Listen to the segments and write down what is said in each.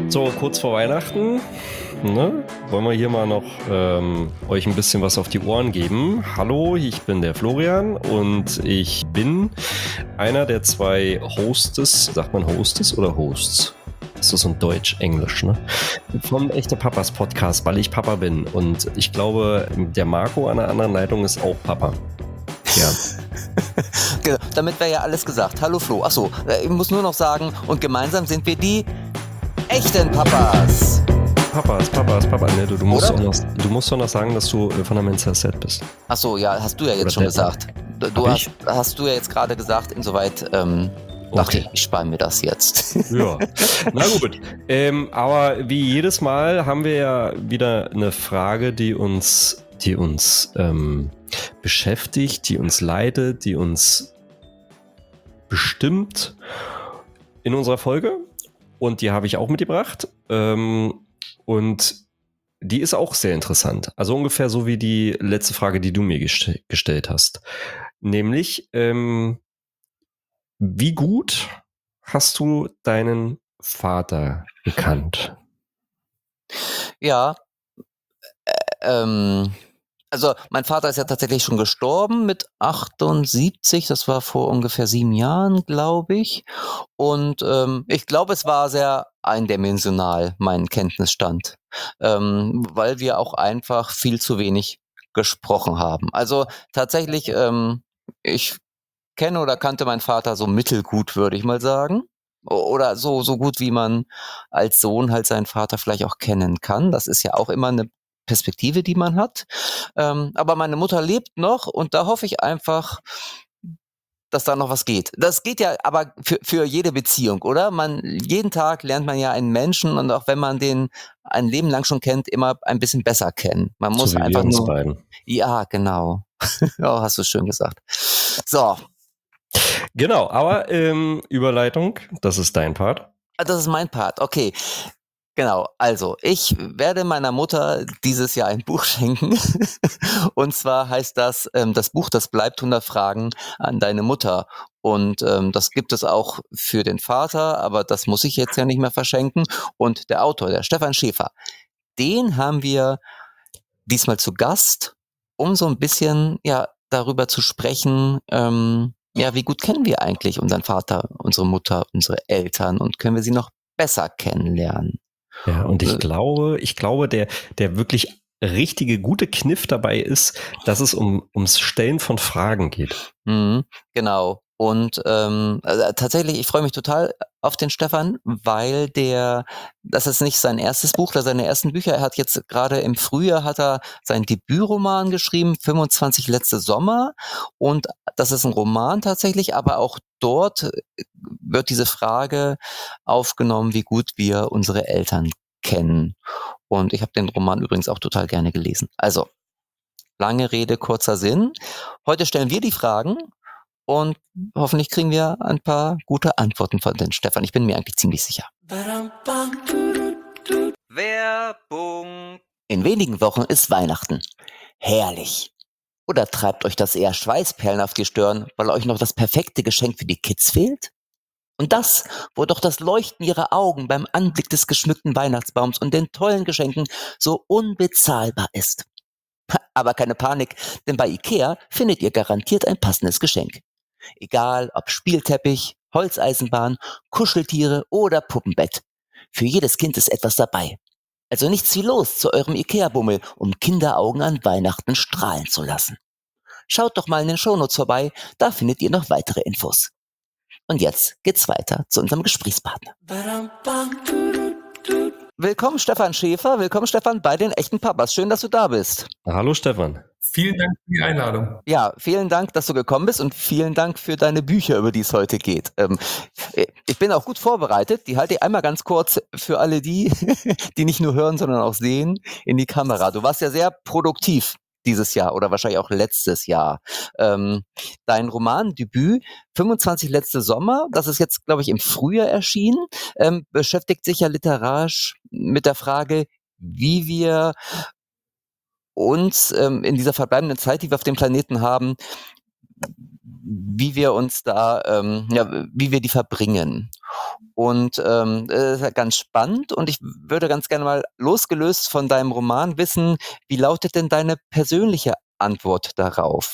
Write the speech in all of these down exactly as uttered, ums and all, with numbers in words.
So, kurz vor Weihnachten, ne, wollen wir hier mal noch ähm, euch ein bisschen was auf die Ohren geben. Hallo, ich bin der Florian und ich bin einer der zwei Hostes, sagt man Hostes oder Hosts? Das ist so ein Deutsch-Englisch, ne? Vom Echte Papas Podcast, weil ich Papa bin. Und ich glaube, der Marco an der anderen Leitung ist auch Papa. Ja. Genau, damit wäre ja alles gesagt. Hallo Flo. Achso, ich muss nur noch sagen, und gemeinsam sind wir die echten Papas. Papas, Papas, Papa. Ne, du, du, musst doch noch, du musst doch noch sagen, dass du von der Mensa Set bist. Achso, ja, hast du ja jetzt Oder schon der- gesagt. Du, du hast, hast du ja jetzt gerade gesagt, insoweit ähm, dachte Okay. ich, ich spare mir das jetzt. Ja, na gut. Ähm, aber wie jedes Mal haben wir ja wieder eine Frage, die uns, die uns ähm, beschäftigt, die uns leitet, die uns bestimmt in unserer Folge. Und die habe ich auch mitgebracht. Ähm, und die ist auch sehr interessant. Also ungefähr so wie die letzte Frage, die du mir gest- gestellt hast. Nämlich, ähm, wie gut hast du deinen Vater gekannt? Ja, äh, ähm, also mein Vater ist ja tatsächlich schon gestorben mit achtundsiebzig, das war vor ungefähr sieben Jahren, glaube ich. Und ähm, ich glaube, es war sehr eindimensional, mein Kenntnisstand, ähm, weil wir auch einfach viel zu wenig gesprochen haben. Also tatsächlich, ähm, ich kenne oder kannte meinen Vater so mittelgut, würde ich mal sagen. O- Oder so, so gut, wie man als Sohn halt seinen Vater vielleicht auch kennen kann. Das ist ja auch immer eine Perspektive, die man hat. Ähm, aber meine Mutter lebt noch und da hoffe ich einfach, dass da noch was geht. Das geht ja aber für, für jede Beziehung, oder? Man, jeden Tag lernt man ja einen Menschen und auch wenn man den ein Leben lang schon kennt, immer ein bisschen besser kennen. Man muss So wie wir einfach uns nur, beiden. ja, genau. Ja, hast du schön gesagt. So, Genau, aber ähm, Überleitung, das ist dein Part. ah, das ist mein Part. Okay. Genau, also ich werde meiner Mutter dieses Jahr ein Buch schenken. Und zwar heißt das, ähm, das Buch, das bleibt hundert Fragen an deine Mutter. Und ähm, das gibt es auch für den Vater, aber das muss ich jetzt ja nicht mehr verschenken. Und der Autor, der Stefan Schäfer, den haben wir diesmal zu Gast, um so ein bisschen ja darüber zu sprechen, ähm, ja, wie gut kennen wir eigentlich unseren Vater, unsere Mutter, unsere Eltern und können wir sie noch besser kennenlernen? Ja, und ich Äh, glaube, ich glaube, der, der wirklich richtige, gute Kniff dabei ist, dass es um, ums Stellen von Fragen geht. Mhm, genau. Und ähm, also tatsächlich, ich freue mich total auf den Stefan, weil der, das ist nicht sein erstes Buch, das seine ersten Bücher. Er hat jetzt gerade im Frühjahr hat er seinen Debütroman geschrieben, fünfundzwanzig letzte Sommer. Und das ist ein Roman tatsächlich, aber auch dort äh, wird diese Frage aufgenommen, wie gut wir unsere Eltern kennen. Und ich habe den Roman übrigens auch total gerne gelesen. Also, lange Rede, kurzer Sinn. Heute stellen wir die Fragen und hoffentlich kriegen wir ein paar gute Antworten von den Stefan. Ich bin mir eigentlich ziemlich sicher. Werbung. In wenigen Wochen ist Weihnachten. Herrlich. Oder treibt euch das eher Schweißperlen auf die Stirn, weil euch noch das perfekte Geschenk für die Kids fehlt? Und das, wo doch das Leuchten ihrer Augen beim Anblick des geschmückten Weihnachtsbaums und den tollen Geschenken so unbezahlbar ist. Aber keine Panik, denn bei IKEA findet ihr garantiert ein passendes Geschenk. Egal ob Spielteppich, Holzeisenbahn, Kuscheltiere oder Puppenbett. Für jedes Kind ist etwas dabei. Also nichts wie los zu eurem IKEA-Bummel, um Kinderaugen an Weihnachten strahlen zu lassen. Schaut doch mal in den Shownotes vorbei, da findet ihr noch weitere Infos. Und jetzt geht's weiter zu unserem Gesprächspartner. Willkommen Stefan Schäfer, willkommen Stefan bei den echten Papas. Schön, dass du da bist. Hallo Stefan. Vielen Dank für die Einladung. Ja, vielen Dank, dass du gekommen bist und vielen Dank für deine Bücher, über die es heute geht. Ähm, ich bin auch gut vorbereitet. Die halte ich einmal ganz kurz für alle die, die nicht nur hören, sondern auch sehen, in die Kamera. Du warst ja sehr produktiv dieses Jahr oder wahrscheinlich auch letztes Jahr. Ähm, dein Romandebüt fünfundzwanzig letzte Sommer, das ist jetzt, glaube ich, im Frühjahr erschienen, ähm, beschäftigt sich ja literarisch mit der Frage, wie wir uns ähm, in dieser verbleibenden Zeit, die wir auf dem Planeten haben, wie wir uns da, ähm, ja, wie wir die verbringen. Und ähm, das ist ja ganz spannend und ich würde ganz gerne mal losgelöst von deinem Roman wissen, wie lautet denn deine persönliche Antwort darauf?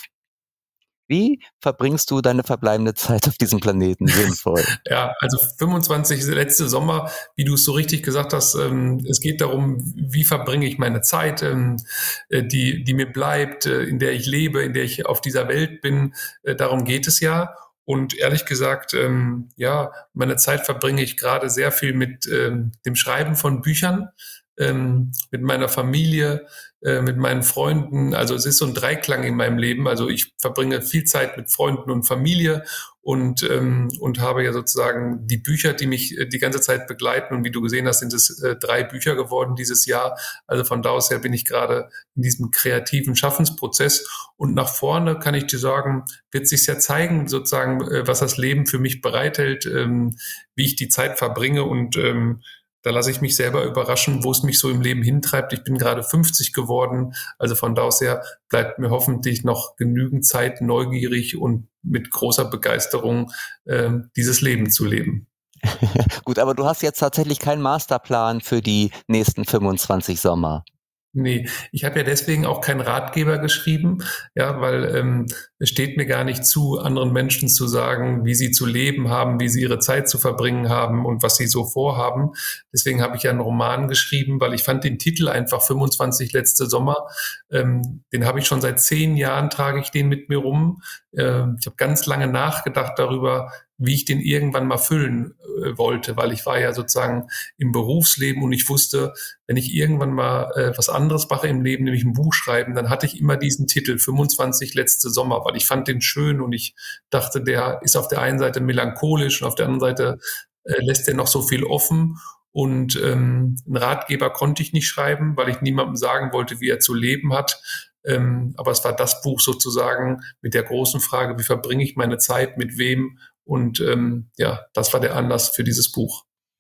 Wie verbringst du deine verbleibende Zeit auf diesem Planeten sinnvoll? Ja, also fünfundzwanzig letzte Sommer, wie du es so richtig gesagt hast, ähm, es geht darum, wie verbringe ich meine Zeit, ähm, äh, die, die mir bleibt, äh, in der ich lebe, in der ich auf dieser Welt bin. Äh, darum geht es ja. Und ehrlich gesagt, ähm, ja, meine Zeit verbringe ich gerade sehr viel mit ähm, dem Schreiben von Büchern, ähm, mit meiner Familie, äh, mit meinen Freunden. Also es ist so ein Dreiklang in meinem Leben. Also ich verbringe viel Zeit mit Freunden und Familie und, ähm, und habe ja sozusagen die Bücher, die mich äh, die ganze Zeit begleiten. Und wie du gesehen hast, sind es äh, drei Bücher geworden dieses Jahr. Also von da aus her bin ich gerade in diesem kreativen Schaffensprozess. Und nach vorne kann ich dir sagen, wird sich ja zeigen, sozusagen, äh, was das Leben für mich bereithält, ähm, wie ich die Zeit verbringe und ähm, da lasse ich mich selber überraschen, wo es mich so im Leben hintreibt. Ich bin gerade fünfzig geworden, also von da aus her bleibt mir hoffentlich noch genügend Zeit, neugierig und mit großer Begeisterung äh, dieses Leben zu leben. Gut, aber du hast jetzt tatsächlich keinen Masterplan für die nächsten fünfundzwanzig Sommer. Nee, ich habe ja deswegen auch keinen Ratgeber geschrieben, ja, weil ähm, es steht mir gar nicht zu, anderen Menschen zu sagen, wie sie zu leben haben, wie sie ihre Zeit zu verbringen haben und was sie so vorhaben. Deswegen habe ich ja einen Roman geschrieben, weil ich fand den Titel einfach fünfundzwanzig letzte Sommer. Ähm, den habe ich schon seit zehn Jahren, trage ich den mit mir rum. Ähm, ich habe ganz lange nachgedacht darüber, wie ich den irgendwann mal füllen äh, wollte, weil ich war ja sozusagen im Berufsleben und ich wusste, wenn ich irgendwann mal äh, was anderes mache im Leben, nämlich ein Buch schreiben, dann hatte ich immer diesen Titel fünfundzwanzig letzte Sommer, weil ich fand den schön und ich dachte, der ist auf der einen Seite melancholisch und auf der anderen Seite äh, lässt er noch so viel offen. Und ähm, einen Ratgeber konnte ich nicht schreiben, weil ich niemandem sagen wollte, wie er zu leben hat. Ähm, aber es war das Buch sozusagen mit der großen Frage, wie verbringe ich meine Zeit, mit wem? Und ähm, ja, das war der Anlass für dieses Buch.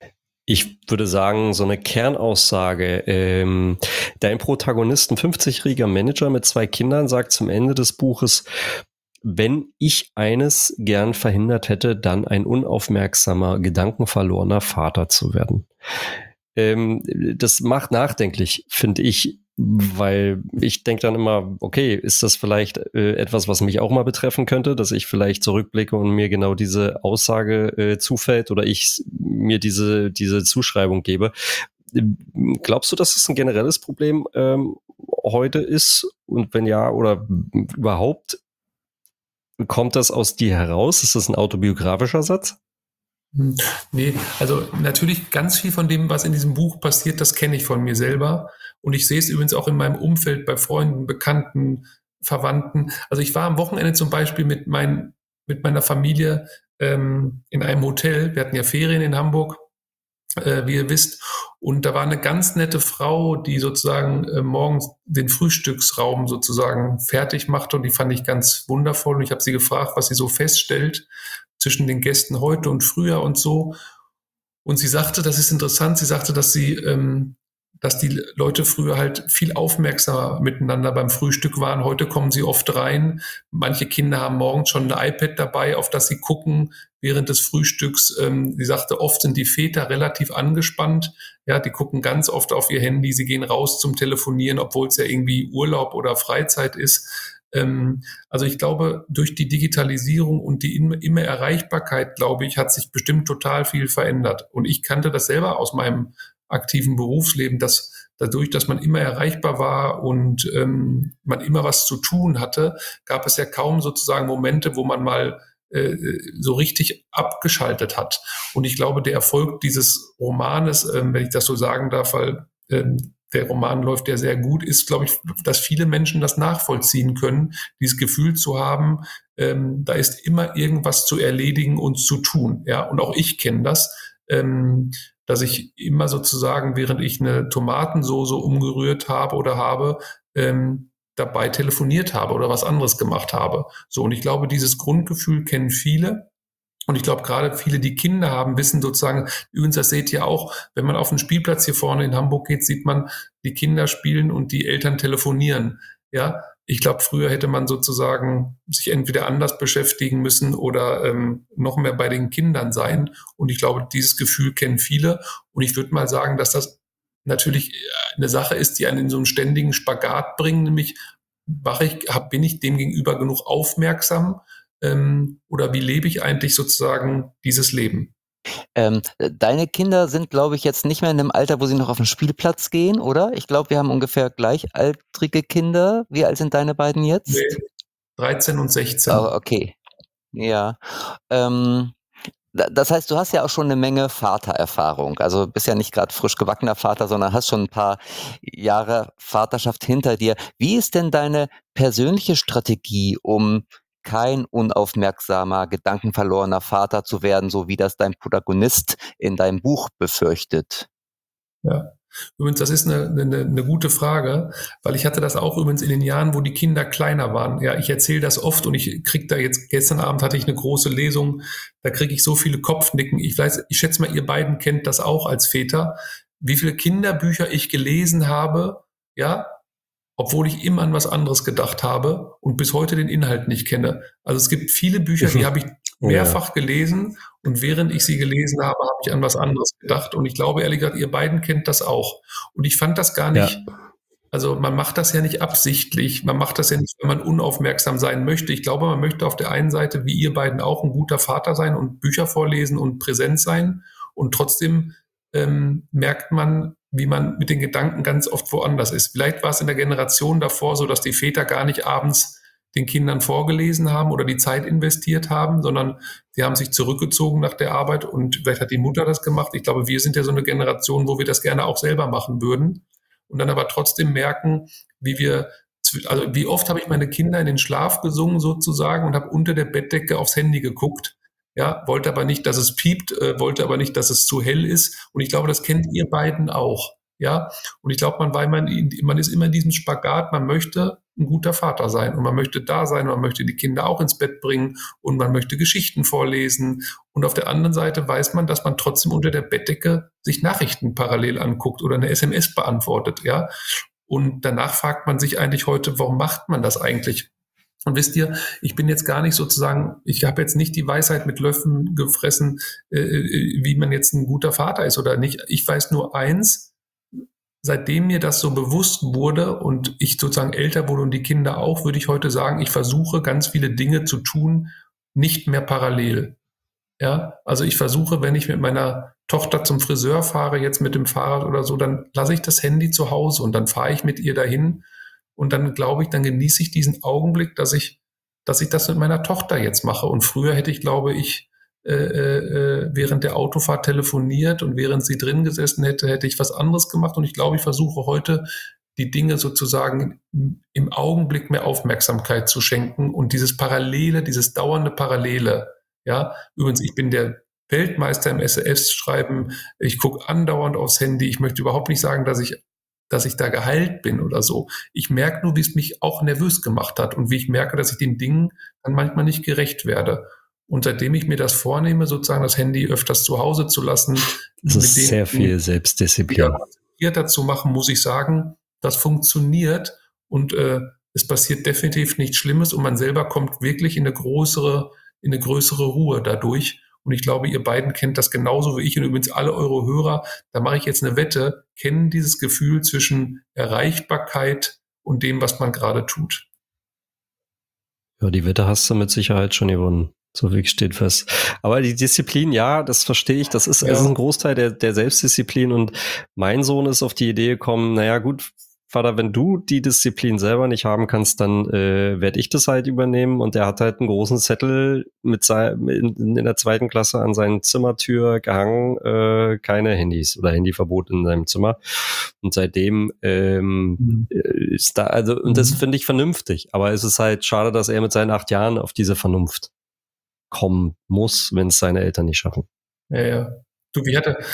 Ich würde sagen, so eine Kernaussage. Ähm, dein Protagonist, ein fünfzigjähriger Manager mit zwei Kindern, sagt zum Ende des Buches, wenn ich eines gern verhindert hätte, dann ein unaufmerksamer, gedankenverlorener Vater zu werden. Ähm, das macht nachdenklich, finde ich, weil ich denke dann immer, okay, ist das vielleicht äh, etwas, was mich auch mal betreffen könnte, dass ich vielleicht zurückblicke und mir genau diese Aussage äh, zufällt oder ich mir diese, diese Zuschreibung gebe. Glaubst du, dass es ein generelles Problem ähm, heute ist? Und wenn ja, oder überhaupt, kommt das aus dir heraus? Ist das ein autobiografischer Satz? Nee, also natürlich ganz viel von dem, was in diesem Buch passiert, das kenne ich von mir selber. Und ich sehe es übrigens auch in meinem Umfeld, bei Freunden, Bekannten, Verwandten. Also ich war am Wochenende zum Beispiel mit, mein, mit meiner Familie ähm, in einem Hotel. Wir hatten ja Ferien in Hamburg, äh, wie ihr wisst. Und da war eine ganz nette Frau, die sozusagen äh, morgens den Frühstücksraum sozusagen fertig machte. Und die fand ich ganz wundervoll. Und ich habe sie gefragt, was sie so feststellt zwischen den Gästen heute und früher und so. Und sie sagte, das ist interessant, sie sagte, dass sie, ähm, dass die Leute früher halt viel aufmerksamer miteinander beim Frühstück waren. Heute kommen sie oft rein. Manche Kinder haben morgens schon ein iPad dabei, auf das sie gucken während des Frühstücks. Ähm, sie sagte, oft sind die Väter relativ angespannt. Ja, die gucken ganz oft auf ihr Handy. Sie gehen raus zum Telefonieren, obwohl es ja irgendwie Urlaub oder Freizeit ist. Also ich glaube, durch die Digitalisierung und die immer Erreichbarkeit, glaube ich, hat sich bestimmt total viel verändert. Und ich kannte das selber aus meinem aktiven Berufsleben, dass dadurch, dass man immer erreichbar war und ähm, man immer was zu tun hatte, gab es ja kaum sozusagen Momente, wo man mal äh, so richtig abgeschaltet hat. Und ich glaube, der Erfolg dieses Romanes, äh, wenn ich das so sagen darf, weil ähm, der Roman läuft ja sehr gut, ist, glaube ich, dass viele Menschen das nachvollziehen können, dieses Gefühl zu haben, ähm, da ist immer irgendwas zu erledigen und zu tun. Ja, und auch ich kenne das, ähm, dass ich immer sozusagen, während ich eine Tomatensoße umgerührt habe oder habe, ähm, dabei telefoniert habe oder was anderes gemacht habe. So, und ich glaube, dieses Grundgefühl kennen viele. Und ich glaube, gerade viele, die Kinder haben, wissen sozusagen, übrigens, das seht ihr auch, wenn man auf den Spielplatz hier vorne in Hamburg geht, sieht man, die Kinder spielen und die Eltern telefonieren. Ja, ich glaube, früher hätte man sozusagen sich entweder anders beschäftigen müssen oder ähm, noch mehr bei den Kindern sein. Und ich glaube, dieses Gefühl kennen viele. Und ich würde mal sagen, dass das natürlich eine Sache ist, die einen in so einen ständigen Spagat bringt, nämlich mache ich, hab, bin ich dem gegenüber genug aufmerksam ähm, oder wie lebe ich eigentlich sozusagen dieses Leben? Ähm, deine Kinder sind, glaube ich, jetzt nicht mehr in dem Alter, wo sie noch auf den Spielplatz gehen, oder? Ich glaube, wir haben ungefähr gleichaltrige Kinder. Wie alt sind deine beiden jetzt? Nee, dreizehn und sechzehn. Oh, okay. Ja. Ähm, das heißt, du hast ja auch schon eine Menge Vatererfahrung. Also bist ja nicht gerade frisch gebackener Vater, sondern hast schon ein paar Jahre Vaterschaft hinter dir. Wie ist denn deine persönliche Strategie, um kein unaufmerksamer, gedankenverlorener Vater zu werden, so wie das dein Protagonist in deinem Buch befürchtet? Ja. Übrigens, das ist eine, eine, eine gute Frage, weil ich hatte das auch übrigens in den Jahren, wo die Kinder kleiner waren. Ja, ich erzähle das oft und ich kriege da jetzt, gestern Abend hatte ich eine große Lesung, da kriege ich so viele Kopfnicken. Ich weiß, ich schätze mal, ihr beiden kennt das auch als Väter, wie viele Kinderbücher ich gelesen habe, ja, obwohl ich immer an was anderes gedacht habe und bis heute den Inhalt nicht kenne. Also es gibt viele Bücher, die habe ich mehrfach gelesen und während ich sie gelesen habe, habe ich an was anderes gedacht. Und ich glaube, ehrlich gesagt, ihr beiden kennt das auch. Und ich fand das gar nicht, Ja. also man macht das ja nicht absichtlich, man macht das ja nicht, wenn man unaufmerksam sein möchte. Ich glaube, man möchte auf der einen Seite, wie ihr beiden auch, ein guter Vater sein und Bücher vorlesen und präsent sein. Und trotzdem ähm, merkt man, wie man mit den Gedanken ganz oft woanders ist. Vielleicht war es in der Generation davor so, dass die Väter gar nicht abends den Kindern vorgelesen haben oder die Zeit investiert haben, sondern sie haben sich zurückgezogen nach der Arbeit und vielleicht hat die Mutter das gemacht. Ich glaube, wir sind ja so eine Generation, wo wir das gerne auch selber machen würden und dann aber trotzdem merken, wie wir, also wie oft habe ich meine Kinder in den Schlaf gesungen sozusagen und habe unter der Bettdecke aufs Handy geguckt. Ja, wollte aber nicht, dass es piept, äh, wollte aber nicht, dass es zu hell ist. Und ich glaube, das kennt ihr beiden auch. Ja, und ich glaube, man, weil man, man ist immer in diesem Spagat, man möchte ein guter Vater sein und man möchte da sein, man möchte die Kinder auch ins Bett bringen und man möchte Geschichten vorlesen. Und auf der anderen Seite weiß man, dass man trotzdem unter der Bettdecke sich Nachrichten parallel anguckt oder eine S M S beantwortet, ja. Und danach fragt man sich eigentlich heute, warum macht man das eigentlich? Und wisst ihr, ich bin jetzt gar nicht sozusagen, ich habe jetzt nicht die Weisheit mit Löffeln gefressen, äh, wie man jetzt ein guter Vater ist oder nicht. Ich weiß nur eins, seitdem mir das so bewusst wurde und ich sozusagen älter wurde und die Kinder auch, würde ich heute sagen, ich versuche ganz viele Dinge zu tun, nicht mehr parallel. Ja, also ich versuche, wenn ich mit meiner Tochter zum Friseur fahre, jetzt mit dem Fahrrad oder so, dann lasse ich das Handy zu Hause und dann fahre ich mit ihr dahin. Und dann glaube ich, dann genieße ich diesen Augenblick, dass ich, dass ich das mit meiner Tochter jetzt mache. Und früher hätte ich, glaube ich, äh, äh, während der Autofahrt telefoniert und während sie drin gesessen hätte, hätte ich was anderes gemacht. Und ich glaube, ich versuche heute, die Dinge sozusagen im Augenblick mehr Aufmerksamkeit zu schenken und dieses Parallele, dieses dauernde Parallele. Ja, übrigens, ich bin der Weltmeister im S M S-Schreiben. Ich gucke andauernd aufs Handy. Ich möchte überhaupt nicht sagen, dass ich dass ich da geheilt bin oder so. Ich merke nur, wie es mich auch nervös gemacht hat und wie ich merke, dass ich den Dingen dann manchmal nicht gerecht werde. Und seitdem ich mir das vornehme, sozusagen das Handy öfters zu Hause zu lassen, das ist mit sehr viel Selbstdisziplin. Ja, zu machen, muss ich sagen, das funktioniert und äh, es passiert definitiv nichts Schlimmes und man selber kommt wirklich in eine größere, in eine größere Ruhe dadurch. Und ich glaube, ihr beiden kennt das genauso wie ich und übrigens alle eure Hörer. Da mache ich jetzt eine Wette, kennen dieses Gefühl zwischen Erreichbarkeit und dem, was man gerade tut. Ja, die Wette hast du mit Sicherheit schon gewonnen. So viel steht fest. Aber die Disziplin, ja, das verstehe ich. Das ist, ja. Das ist ein Großteil der, der Selbstdisziplin. Und mein Sohn ist auf die Idee gekommen, naja, gut, Vater, wenn du die Disziplin selber nicht haben kannst, dann äh, werde ich das halt übernehmen. Und der hat halt einen großen Zettel mit sein, in, in der zweiten Klasse an seine Zimmertür gehangen, äh, keine Handys oder Handyverbot in seinem Zimmer. Und seitdem ähm, mhm. ist da, also, und das finde ich vernünftig. Aber es ist halt schade, dass er mit seinen acht Jahren auf diese Vernunft kommen muss, wenn es seine Eltern nicht schaffen. Ja, ja. Du, wie hatte,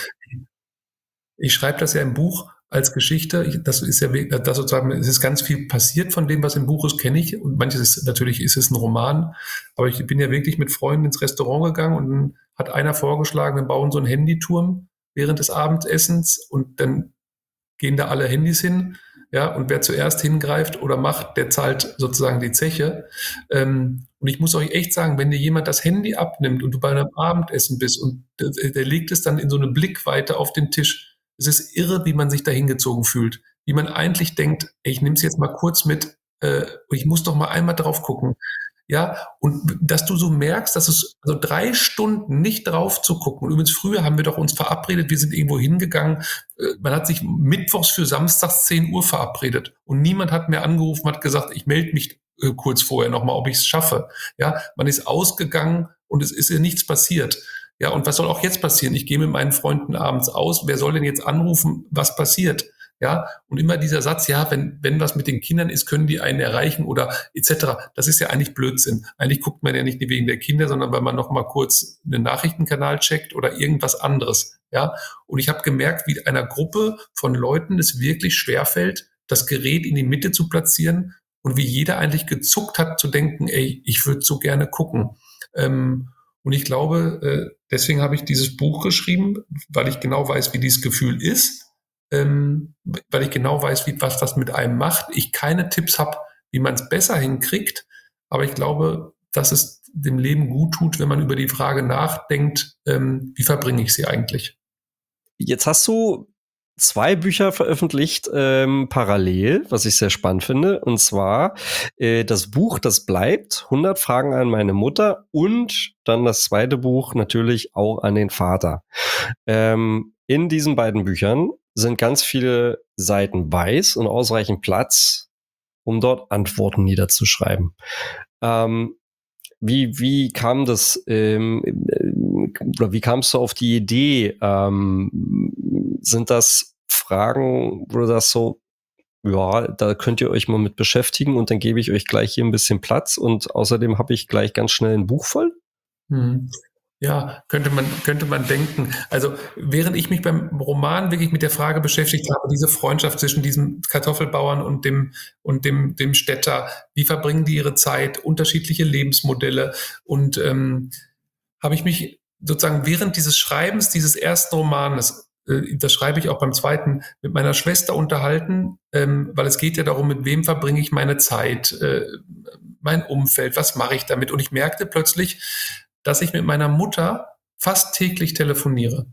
ich schreibe das ja im Buch als Geschichte. Ich, das ist ja, das sozusagen, es ist ganz viel passiert von dem, was im Buch ist, kenne ich. Und manches ist, natürlich ist es ein Roman. Aber ich bin ja wirklich mit Freunden ins Restaurant gegangen und dann hat einer vorgeschlagen, wir bauen so einen Handyturm während des Abendessens und dann gehen da alle Handys hin. Ja, und wer zuerst hingreift oder macht, der zahlt sozusagen die Zeche. Ähm, und ich muss euch echt sagen, wenn dir jemand das Handy abnimmt und du bei einem Abendessen bist und der, der legt es dann in so eine Blickweite auf den Tisch, es ist irre, wie man sich da hingezogen fühlt. Wie man eigentlich denkt, ey, ich nehme es jetzt mal kurz mit, äh, ich muss doch mal einmal drauf gucken. Ja, und dass du so merkst, dass es also drei Stunden nicht drauf zu gucken. Und übrigens, früher haben wir doch uns verabredet, wir sind irgendwo hingegangen. äh, Man hat sich mittwochs für samstags zehn Uhr verabredet. Und niemand hat mehr angerufen, hat gesagt, ich melde mich äh, kurz vorher nochmal, ob ich es schaffe. Ja, man ist ausgegangen und es ist ja nichts passiert. Ja, und was soll auch jetzt passieren? Ich gehe mit meinen Freunden abends aus. Wer soll denn jetzt anrufen, was passiert? Ja, und immer dieser Satz, ja, wenn, wenn was mit den Kindern ist, können die einen erreichen oder et cetera. Das ist ja eigentlich Blödsinn. Eigentlich guckt man ja nicht wegen der Kinder, sondern weil man noch mal kurz einen Nachrichtenkanal checkt oder irgendwas anderes. Ja, und ich habe gemerkt, wie einer Gruppe von Leuten es wirklich schwerfällt, das Gerät in die Mitte zu platzieren und wie jeder eigentlich gezuckt hat zu denken, ey, ich würde so gerne gucken. Ähm, und ich glaube, äh, deswegen habe ich dieses Buch geschrieben, weil ich genau weiß, wie dieses Gefühl ist. Ähm, weil ich genau weiß, wie, was das mit einem macht. Ich keine Tipps habe, wie man es besser hinkriegt, aber ich glaube, dass es dem Leben gut tut, wenn man über die Frage nachdenkt, ähm, wie verbringe ich sie eigentlich? Jetzt hast du zwei Bücher veröffentlicht ähm, parallel, was ich sehr spannend finde. Und zwar äh, das Buch Das bleibt, hundert Fragen an meine Mutter und dann das zweite Buch natürlich auch an den Vater. Ähm, in diesen beiden Büchern sind ganz viele Seiten weiß und ausreichend Platz, um dort Antworten niederzuschreiben. Ähm, wie, wie kam das, ähm, oder wie kamst du auf die Idee? Ähm, sind das Fragen, wo du das so, ja, da könnt ihr euch mal mit beschäftigen und dann gebe ich euch gleich hier ein bisschen Platz und außerdem habe ich gleich ganz schnell ein Buch voll? Hm. Ja, könnte man, könnte man denken. Also, während ich mich beim Roman wirklich mit der Frage beschäftigt habe, diese Freundschaft zwischen diesem Kartoffelbauern und dem, und dem, dem Städter, wie verbringen die ihre Zeit, unterschiedliche Lebensmodelle und ähm, habe ich mich sozusagen während dieses Schreibens dieses ersten Romanes, äh, das schreibe ich auch beim zweiten, mit meiner Schwester unterhalten, ähm, weil es geht ja darum, mit wem verbringe ich meine Zeit, äh, mein Umfeld, was mache ich damit? Und ich merkte plötzlich, dass ich mit meiner Mutter fast täglich telefoniere.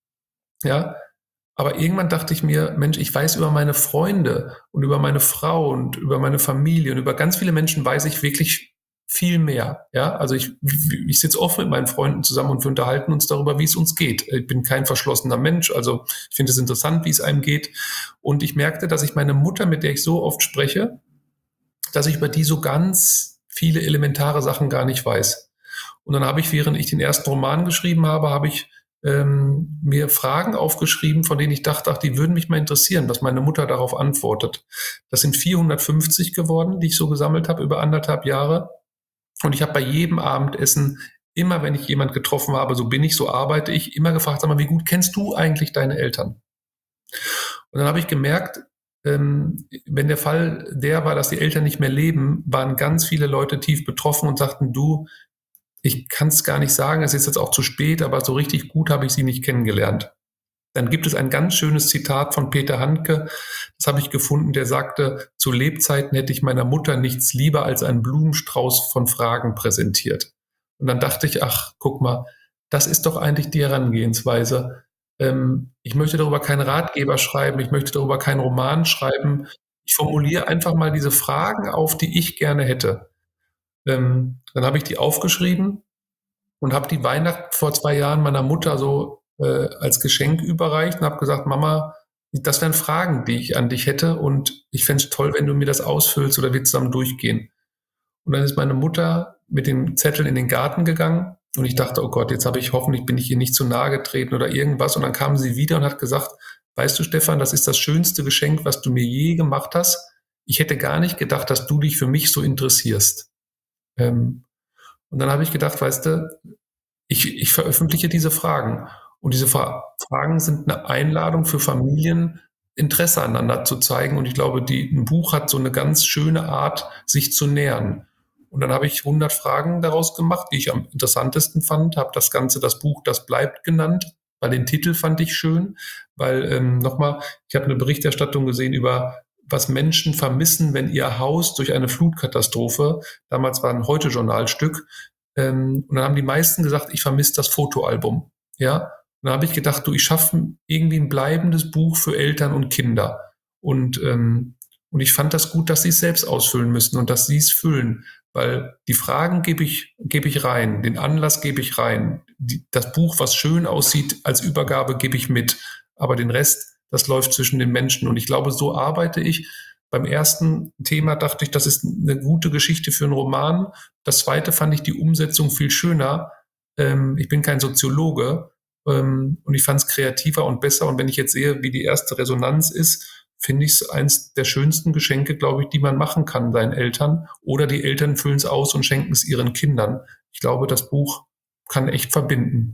Ja, aber irgendwann dachte ich mir, Mensch, ich weiß über meine Freunde und über meine Frau und über meine Familie und über ganz viele Menschen weiß ich wirklich viel mehr. Ja, also ich, ich sitze oft mit meinen Freunden zusammen und wir unterhalten uns darüber, wie es uns geht. Ich bin kein verschlossener Mensch, also ich finde es interessant, wie es einem geht. Und ich merkte, dass ich meine Mutter, mit der ich so oft spreche, dass ich über die so ganz viele elementare Sachen gar nicht weiß. Und dann habe ich, während ich den ersten Roman geschrieben habe, habe ich ähm, mir Fragen aufgeschrieben, von denen ich dachte, ach, die würden mich mal interessieren, dass meine Mutter darauf antwortet. Das sind vierhundertfünfzig geworden, die ich so gesammelt habe über anderthalb Jahre. Und ich habe bei jedem Abendessen, immer wenn ich jemand getroffen habe, so bin ich, so arbeite ich, immer gefragt, sag mal, wie gut kennst du eigentlich deine Eltern? Und dann habe ich gemerkt, ähm, wenn der Fall der war, dass die Eltern nicht mehr leben, waren ganz viele Leute tief betroffen und sagten, du, ich kann es gar nicht sagen, es ist jetzt auch zu spät, aber so richtig gut habe ich sie nicht kennengelernt. Dann gibt es ein ganz schönes Zitat von Peter Handke, das habe ich gefunden, der sagte, zu Lebzeiten hätte ich meiner Mutter nichts lieber als einen Blumenstrauß von Fragen präsentiert. Und dann dachte ich, ach, guck mal, das ist doch eigentlich die Herangehensweise. Ähm, ich möchte darüber keinen Ratgeber schreiben, ich möchte darüber keinen Roman schreiben. Ich formuliere einfach mal diese Fragen auf, die ich gerne hätte. Ähm, dann habe ich die aufgeschrieben und habe die Weihnachten vor zwei Jahren meiner Mutter so äh, als Geschenk überreicht und habe gesagt, Mama, das wären Fragen, die ich an dich hätte und ich fände es toll, wenn du mir das ausfüllst oder wir zusammen durchgehen. Und dann ist meine Mutter mit dem Zettel in den Garten gegangen und ich dachte, oh Gott, jetzt habe ich hoffentlich, bin ich ihr nicht zu nahe getreten oder irgendwas. Und dann kam sie wieder und hat gesagt, weißt du, Stefan, das ist das schönste Geschenk, was du mir je gemacht hast. Ich hätte gar nicht gedacht, dass du dich für mich so interessierst. Ähm, und dann habe ich gedacht, weißt du, ich, ich veröffentliche diese Fragen. Und diese Fra- Fragen sind eine Einladung für Familien, Interesse aneinander zu zeigen. Und ich glaube, die, ein Buch hat so eine ganz schöne Art, sich zu nähern. Und dann habe ich hundert Fragen daraus gemacht, die ich am interessantesten fand, habe das Ganze, das Buch, das bleibt genannt, weil den Titel fand ich schön, weil ähm, nochmal, ich habe eine Berichterstattung gesehen über was Menschen vermissen, wenn ihr Haus durch eine Flutkatastrophe, damals war ein Heute-Journalstück, ähm, und dann haben die meisten gesagt, ich vermisse das Fotoalbum. Ja, und dann habe ich gedacht, du, ich schaffe irgendwie ein bleibendes Buch für Eltern und Kinder. Und, ähm, und ich fand das gut, dass sie es selbst ausfüllen müssen und dass sie es füllen. Weil die Fragen gebe ich, gebe ich rein, den Anlass gebe ich rein. Die, das Buch, was schön aussieht, als Übergabe gebe ich mit. Aber den Rest, das läuft zwischen den Menschen. Und ich glaube, so arbeite ich. Beim ersten Thema dachte ich, das ist eine gute Geschichte für einen Roman. Das zweite fand ich die Umsetzung viel schöner. Ähm, ich bin kein Soziologe, ähm, und ich fand es kreativer und besser. Und wenn ich jetzt sehe, wie die erste Resonanz ist, finde ich es eins der schönsten Geschenke, glaube ich, die man machen kann seinen Eltern. Oder die Eltern füllen es aus und schenken es ihren Kindern. Ich glaube, das Buch kann echt verbinden.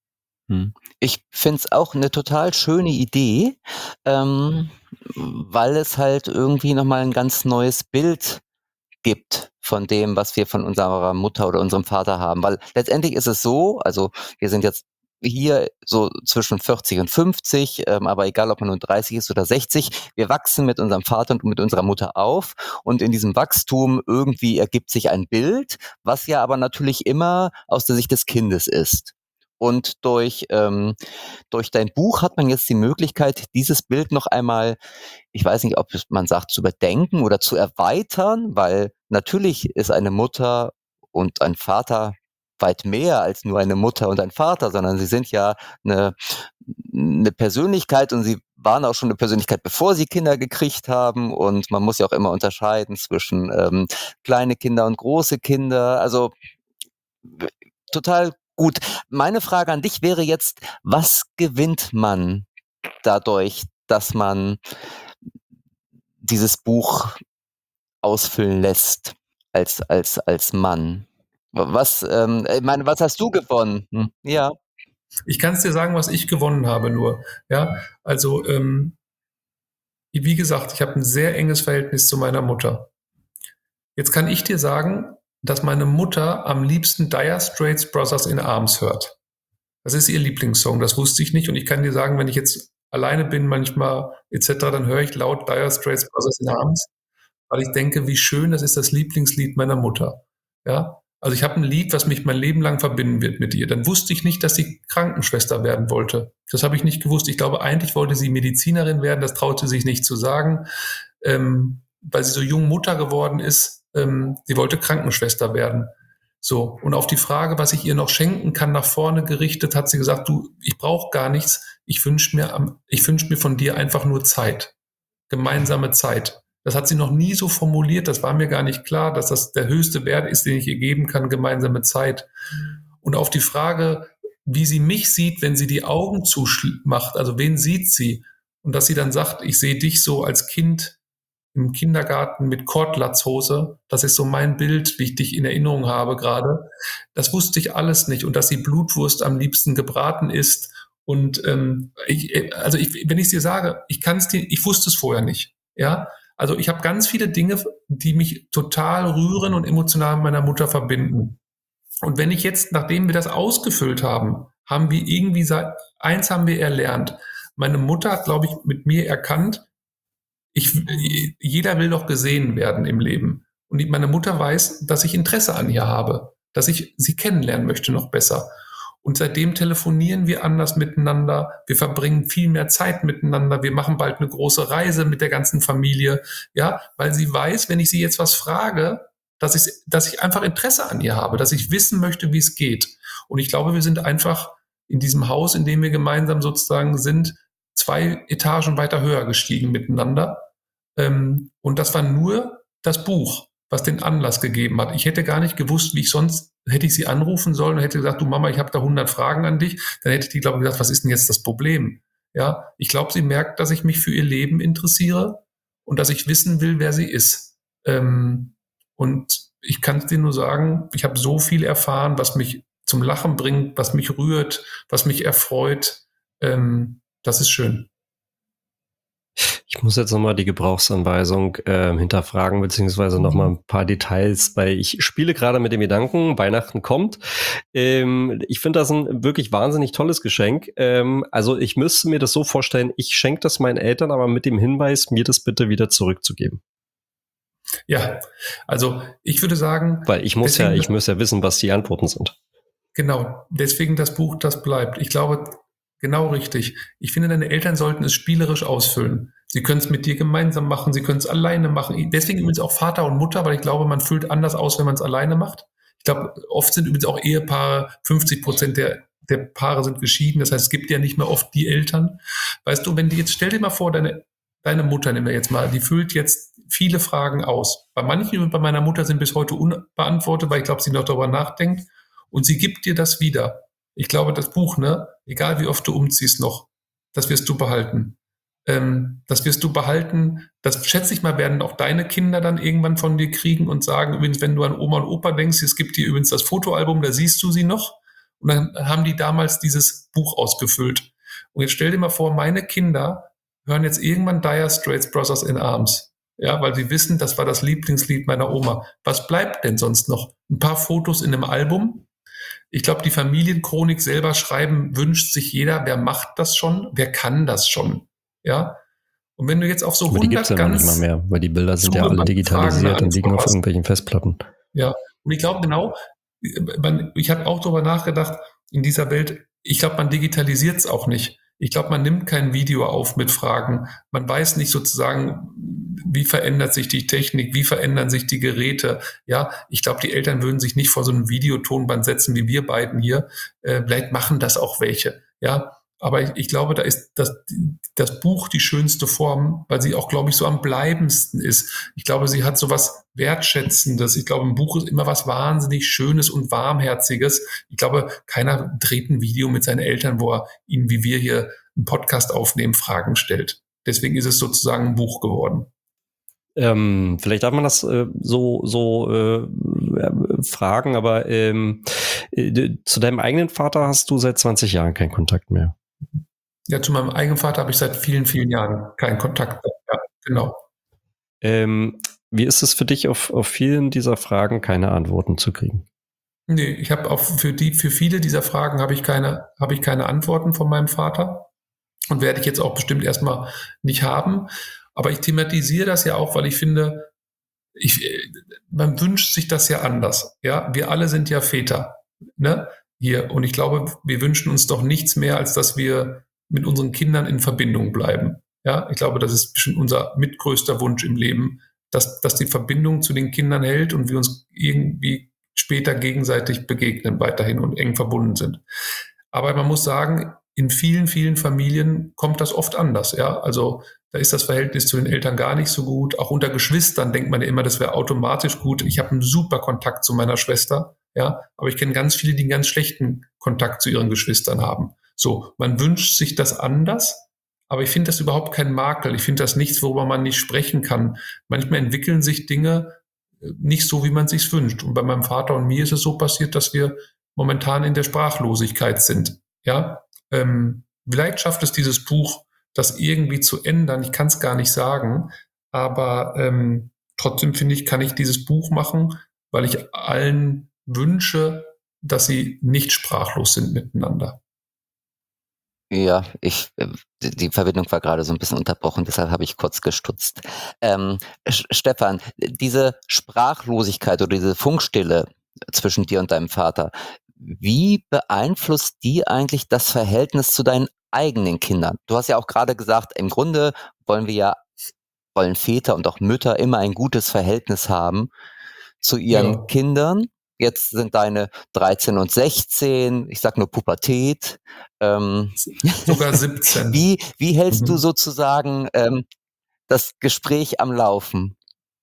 Ich finde es auch eine total schöne Idee, ähm, weil es halt irgendwie nochmal ein ganz neues Bild gibt von dem, was wir von unserer Mutter oder unserem Vater haben. Weil letztendlich ist es so, also wir sind jetzt hier so zwischen vierzig und fünfzig, ähm, aber egal, ob man nun dreißig ist oder sechzig, wir wachsen mit unserem Vater und mit unserer Mutter auf und in diesem Wachstum irgendwie ergibt sich ein Bild, was ja aber natürlich immer aus der Sicht des Kindes ist. Und durch, ähm, durch dein Buch hat man jetzt die Möglichkeit, dieses Bild noch einmal, ich weiß nicht, ob man sagt, zu überdenken oder zu erweitern, weil natürlich ist eine Mutter und ein Vater weit mehr als nur eine Mutter und ein Vater, sondern sie sind ja eine, eine Persönlichkeit und sie waren auch schon eine Persönlichkeit, bevor sie Kinder gekriegt haben. Und man muss ja auch immer unterscheiden zwischen ähm, kleine Kinder und große Kinder. Also total gut. Meine Frage an dich wäre jetzt, was gewinnt man dadurch, dass man dieses Buch ausfüllen lässt als, als, als Mann? Was, ähm, ich meine, was hast du gewonnen? Hm? Ja. Ich kann es dir sagen, was ich gewonnen habe nur. Ja, also ähm, wie gesagt, ich habe ein sehr enges Verhältnis zu meiner Mutter. Jetzt kann ich dir sagen, dass meine Mutter am liebsten Dire Straits Brothers in Arms hört. Das ist ihr Lieblingssong, das wusste ich nicht. Und ich kann dir sagen, wenn ich jetzt alleine bin, manchmal et cetera, dann höre ich laut Dire Straits Brothers in Arms, weil ich denke, wie schön, das ist das Lieblingslied meiner Mutter. Ja, also ich habe ein Lied, was mich mein Leben lang verbinden wird mit ihr. Dann wusste ich nicht, dass sie Krankenschwester werden wollte. Das habe ich nicht gewusst. Ich glaube, eigentlich wollte sie Medizinerin werden, das traute sie sich nicht zu sagen, ähm, weil sie so jung Mutter geworden ist. Ähm, sie wollte Krankenschwester werden. So, und auf die Frage, was ich ihr noch schenken kann, nach vorne gerichtet, hat sie gesagt, du, ich brauche gar nichts, ich wünsche mir, ich wünsche mir von dir einfach nur Zeit, gemeinsame Zeit. Das hat sie noch nie so formuliert, das war mir gar nicht klar, dass das der höchste Wert ist, den ich ihr geben kann, gemeinsame Zeit. Und auf die Frage, wie sie mich sieht, wenn sie die Augen zumacht, also wen sieht sie? Und dass sie dann sagt, ich sehe dich so als Kind im Kindergarten mit Kordlatzhose, das ist so mein Bild, wie ich dich in Erinnerung habe gerade. Das wusste ich alles nicht. Und dass sie Blutwurst am liebsten gebraten isst. Und ähm, ich, also ich, wenn ich es dir sage, ich kann es dir, ich wusste es vorher nicht. Ja, also ich habe ganz viele Dinge, die mich total rühren und emotional mit meiner Mutter verbinden. Und wenn ich jetzt, nachdem wir das ausgefüllt haben, haben wir irgendwie, eins haben wir erlernt. Meine Mutter hat, glaube ich, mit mir erkannt, Ich, jeder will doch gesehen werden im Leben. Und meine Mutter weiß, dass ich Interesse an ihr habe, dass ich sie kennenlernen möchte noch besser. Und seitdem telefonieren wir anders miteinander. Wir verbringen viel mehr Zeit miteinander. Wir machen bald eine große Reise mit der ganzen Familie. Ja, weil sie weiß, wenn ich sie jetzt was frage, dass ich, dass ich einfach Interesse an ihr habe, dass ich wissen möchte, wie es geht. Und ich glaube, wir sind einfach in diesem Haus, in dem wir gemeinsam sozusagen sind, zwei Etagen weiter höher gestiegen miteinander. Ähm, und das war nur das Buch, was den Anlass gegeben hat. Ich hätte gar nicht gewusst, wie ich sonst, hätte ich sie anrufen sollen und hätte gesagt, du Mama, ich habe da hundert Fragen an dich. Dann hätte die, glaube ich, gesagt, was ist denn jetzt das Problem? Ja, ich glaube, sie merkt, dass ich mich für ihr Leben interessiere und dass ich wissen will, wer sie ist. Ähm, und ich kann es dir nur sagen, ich habe so viel erfahren, was mich zum Lachen bringt, was mich rührt, was mich erfreut. Ähm, das ist schön. Ich muss jetzt nochmal die Gebrauchsanweisung äh, hinterfragen, beziehungsweise nochmal ein paar Details, weil ich spiele gerade mit dem Gedanken, Weihnachten kommt. Ähm, ich finde das ein wirklich wahnsinnig tolles Geschenk. Ähm, also ich müsste mir das so vorstellen, ich schenke das meinen Eltern, aber mit dem Hinweis, mir das bitte wieder zurückzugeben. Ja, also ich würde sagen... Weil ich muss ja, ich muss ja wissen, was die Antworten sind. Genau, deswegen das Buch, das bleibt. Ich glaube, genau richtig. Ich finde, deine Eltern sollten es spielerisch ausfüllen. Sie können es mit dir gemeinsam machen, sie können es alleine machen. Deswegen übrigens auch Vater und Mutter, weil ich glaube, man füllt anders aus, wenn man es alleine macht. Ich glaube, oft sind übrigens auch Ehepaare, fünfzig Prozent der, der Paare sind geschieden. Das heißt, es gibt ja nicht mehr oft die Eltern. Weißt du, wenn die jetzt, stell dir mal vor, deine, deine Mutter, nehmen wir jetzt mal, die füllt jetzt viele Fragen aus. Bei manchen und bei meiner Mutter sind bis heute unbeantwortet, weil ich glaube, sie noch darüber nachdenkt. Und sie gibt dir das wieder. Ich glaube, das Buch, ne, egal wie oft du umziehst noch, das wirst du behalten. Ähm, das wirst du behalten. Das, schätze ich mal, werden auch deine Kinder dann irgendwann von dir kriegen und sagen, übrigens, wenn du an Oma und Opa denkst, es gibt dir übrigens das Fotoalbum, da siehst du sie noch. Und dann haben die damals dieses Buch ausgefüllt. Und jetzt stell dir mal vor, meine Kinder hören jetzt irgendwann Dire Straits Brothers in Arms. Ja, weil sie wissen, das war das Lieblingslied meiner Oma. Was bleibt denn sonst noch? Ein paar Fotos in einem Album? Ich glaube, die Familienchronik selber schreiben wünscht sich jeder, wer macht das schon, wer kann das schon, ja. Und wenn du jetzt auf so hundert hundert ja ganz... nicht mal mehr, weil die Bilder sind ja alle digitalisiert und liegen auf irgendwelchen Festplatten. Ja, und ich glaube genau, man, ich habe auch darüber nachgedacht, in dieser Welt, ich glaube, man digitalisiert es auch nicht. Ich glaube, man nimmt kein Video auf mit Fragen. Man weiß nicht sozusagen, wie verändert sich die Technik, wie verändern sich die Geräte. Ja, ich glaube, die Eltern würden sich nicht vor so einem Videotonband setzen, wie wir beiden hier. Äh, vielleicht machen das auch welche. Ja, aber ich, ich glaube, da ist das, das Buch die schönste Form, weil sie auch, glaube ich, so am bleibendsten ist. Ich glaube, sie hat so was Wertschätzendes. Ich glaube, ein Buch ist immer was wahnsinnig Schönes und Warmherziges. Ich glaube, keiner dreht ein Video mit seinen Eltern, wo er ihnen, wie wir hier einen Podcast aufnehmen, Fragen stellt. Deswegen ist es sozusagen ein Buch geworden. Ähm, vielleicht darf man das äh, so so äh, fragen, aber ähm, äh, zu deinem eigenen Vater hast du seit zwanzig Jahren keinen Kontakt mehr. Ja, zu meinem eigenen Vater habe ich seit vielen, vielen Jahren keinen Kontakt mehr. Ja, genau. Ähm, wie ist es für dich, auf, auf vielen dieser Fragen keine Antworten zu kriegen? Nee, ich habe auch für die, für viele dieser Fragen habe ich keine, habe ich keine Antworten von meinem Vater und werde ich jetzt auch bestimmt erstmal nicht haben. Aber ich thematisiere das ja auch, weil ich finde, ich, man wünscht sich das ja anders. Ja, wir alle sind ja Väter, ne? Hier. Und ich glaube, wir wünschen uns doch nichts mehr, als dass wir mit unseren Kindern in Verbindung bleiben. Ja, ich glaube, das ist bestimmt unser mitgrößter Wunsch im Leben, dass, dass die Verbindung zu den Kindern hält und wir uns irgendwie später gegenseitig begegnen weiterhin und eng verbunden sind. Aber man muss sagen, in vielen, vielen Familien kommt das oft anders. Ja, also da ist das Verhältnis zu den Eltern gar nicht so gut. Auch unter Geschwistern denkt man ja immer, das wäre automatisch gut. Ich habe einen super Kontakt zu meiner Schwester, ja, aber ich kenne ganz viele, die einen ganz schlechten Kontakt zu ihren Geschwistern haben. So, man wünscht sich das anders, aber ich finde das überhaupt kein Makel. Ich finde das nichts, worüber man nicht sprechen kann. Manchmal entwickeln sich Dinge nicht so, wie man sich's wünscht. Und bei meinem Vater und mir ist es so passiert, dass wir momentan in der Sprachlosigkeit sind. Ja, ähm, vielleicht schafft es dieses Buch, das irgendwie zu ändern. Ich kann es gar nicht sagen, aber ähm, trotzdem finde ich, kann ich dieses Buch machen, weil ich allen wünsche, dass sie nicht sprachlos sind miteinander. Ja, ich, äh, die Verbindung war gerade so ein bisschen unterbrochen, deshalb habe ich kurz gestutzt. Ähm, Sch- Stefan, diese Sprachlosigkeit oder diese Funkstille zwischen dir und deinem Vater, wie beeinflusst die eigentlich das Verhältnis zu deinen eigenen Kindern? Du hast ja auch gerade gesagt, im Grunde wollen wir ja, wollen Väter und auch Mütter immer ein gutes Verhältnis haben zu ihren Ja. Kindern. Jetzt sind deine dreizehn und sechzehn, ich sag nur Pubertät. Ähm, Sogar siebzehn. wie, wie hältst Mhm. du sozusagen ähm, das Gespräch am Laufen?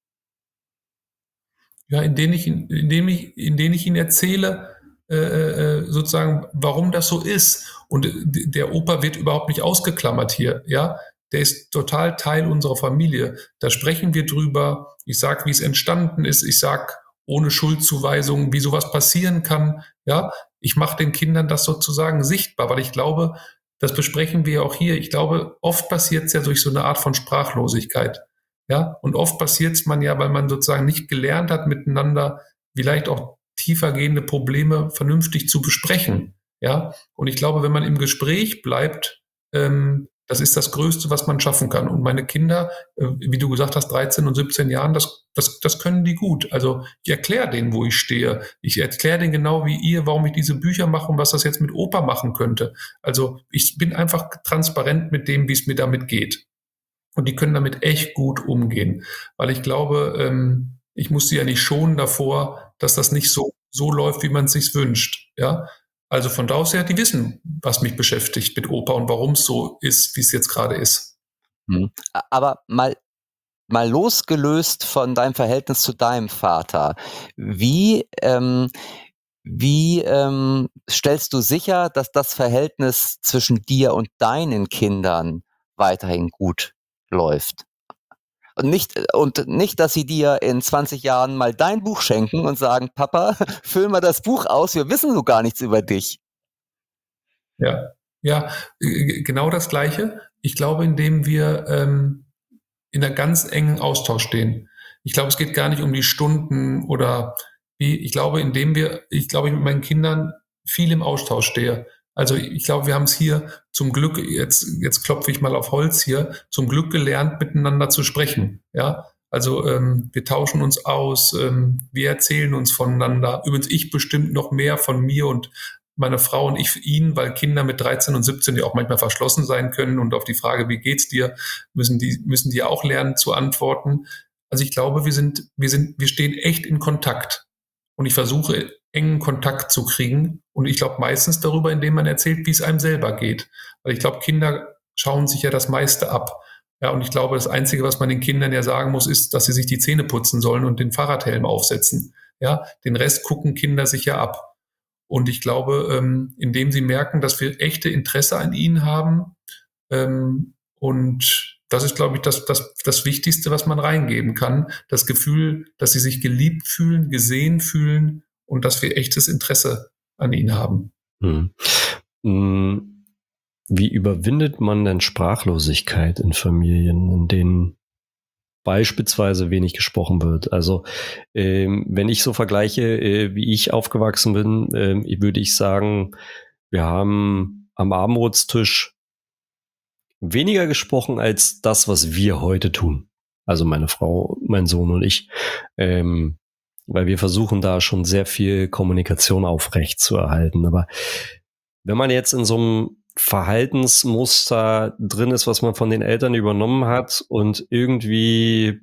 Ja, indem ich, ihn- indem ich, indem ich Ihnen erzähle, äh, äh, sozusagen, warum das so ist. Und äh, der Opa wird überhaupt nicht ausgeklammert hier, ja. Der ist total Teil unserer Familie. Da sprechen wir drüber. Ich sag, wie es entstanden ist. Ich sag, ohne Schuldzuweisungen, wie sowas passieren kann, ja. Ich mache den Kindern das sozusagen sichtbar, weil ich glaube, das besprechen wir auch hier. Ich glaube, oft passiert es ja durch so eine Art von Sprachlosigkeit. Ja, und oft passiert es man ja, weil man sozusagen nicht gelernt hat, miteinander vielleicht auch tiefergehende Probleme vernünftig zu besprechen. Ja, und ich glaube, wenn man im Gespräch bleibt, ähm, das ist das Größte, was man schaffen kann. Und meine Kinder, äh, wie du gesagt hast, dreizehn und siebzehn Jahren, das, das, das können die gut. Also ich erkläre denen, wo ich stehe. Ich erkläre denen genau wie ihr, warum ich diese Bücher mache und was das jetzt mit Opa machen könnte. Also ich bin einfach transparent mit dem, wie es mir damit geht. Und die können damit echt gut umgehen. Weil ich glaube, ähm, ich muss sie ja nicht schonen davor, dass das nicht so, so läuft, wie man es sich wünscht. Ja? Also von da aus her, die wissen, was mich beschäftigt mit Opa und warum es so ist, wie es jetzt gerade ist. Hm. Aber mal, mal losgelöst von deinem Verhältnis zu deinem Vater, wie, ähm, wie ähm, stellst du sicher, dass das Verhältnis zwischen dir und deinen Kindern weiterhin gut läuft? Und nicht, und nicht, dass sie dir in zwanzig Jahren mal dein Buch schenken und sagen, Papa, füll mal das Buch aus, wir wissen so gar nichts über dich. Ja, ja, genau das Gleiche. Ich glaube, indem wir ähm, in einer ganz engen Austausch stehen. Ich glaube, es geht gar nicht um die Stunden oder wie. Ich glaube, indem wir, ich glaube, ich mit meinen Kindern viel im Austausch stehe. Also ich glaube, wir haben es hier zum Glück, jetzt, jetzt klopfe ich mal auf Holz hier, zum Glück gelernt, miteinander zu sprechen. Ja, also ähm, wir tauschen uns aus, ähm, wir erzählen uns voneinander. Übrigens, ich bestimmt noch mehr von mir und meine Frau und ich für ihn, weil Kinder mit dreizehn und siebzehn ja auch manchmal verschlossen sein können und auf die Frage, wie geht's dir, müssen die, müssen die auch lernen zu antworten. Also ich glaube, wir sind, wir sind, wir stehen echt in Kontakt. Und ich versuche, engen Kontakt zu kriegen. Und ich glaube meistens darüber, indem man erzählt, wie es einem selber geht. Weil ich glaube, Kinder schauen sich ja das meiste ab. Ja, und ich glaube, das Einzige, was man den Kindern ja sagen muss, ist, dass sie sich die Zähne putzen sollen und den Fahrradhelm aufsetzen. Ja, den Rest gucken Kinder sich ja ab. Und ich glaube, ähm, indem sie merken, dass wir echte Interesse an ihnen haben, ähm, und das ist, glaube ich, das, das, das Wichtigste, was man reingeben kann. Das Gefühl, dass sie sich geliebt fühlen, gesehen fühlen und dass wir echtes Interesse an ihnen haben. Hm. Wie überwindet man denn Sprachlosigkeit in Familien, in denen beispielsweise wenig gesprochen wird? Also ähm, wenn ich so vergleiche, äh, wie ich aufgewachsen bin, äh, würde ich sagen, wir haben am Abendbrotstisch weniger gesprochen als das, was wir heute tun. Also meine Frau, mein Sohn und ich. Ähm, weil wir versuchen da schon sehr viel Kommunikation aufrecht zu erhalten. Aber wenn man jetzt in so einem Verhaltensmuster drin ist, was man von den Eltern übernommen hat und irgendwie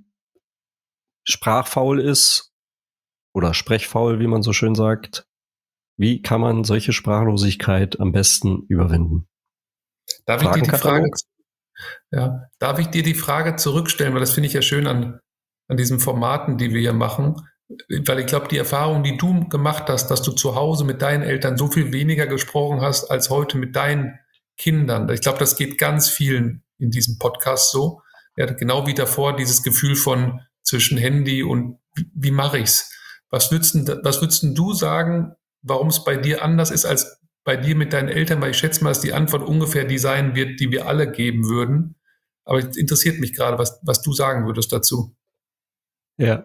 sprachfaul ist oder sprechfaul, wie man so schön sagt, wie kann man solche Sprachlosigkeit am besten überwinden? Darf ich dir die Frage, ja, darf ich dir die Frage zurückstellen, weil das finde ich ja schön an, an diesen Formaten, die wir hier machen, weil ich glaube, die Erfahrung, die du gemacht hast, dass du zu Hause mit deinen Eltern so viel weniger gesprochen hast als heute mit deinen Kindern. Ich glaube, das geht ganz vielen in diesem Podcast so. Ja, genau wie davor dieses Gefühl von zwischen Handy und wie, wie mache ich's? Was würdest denn, was würdest denn du sagen, warum es bei dir anders ist als bei dir mit deinen Eltern? Weil ich schätze mal, dass die Antwort ungefähr die sein wird, die wir alle geben würden. Aber es interessiert mich gerade, was, was du sagen würdest dazu. Ja.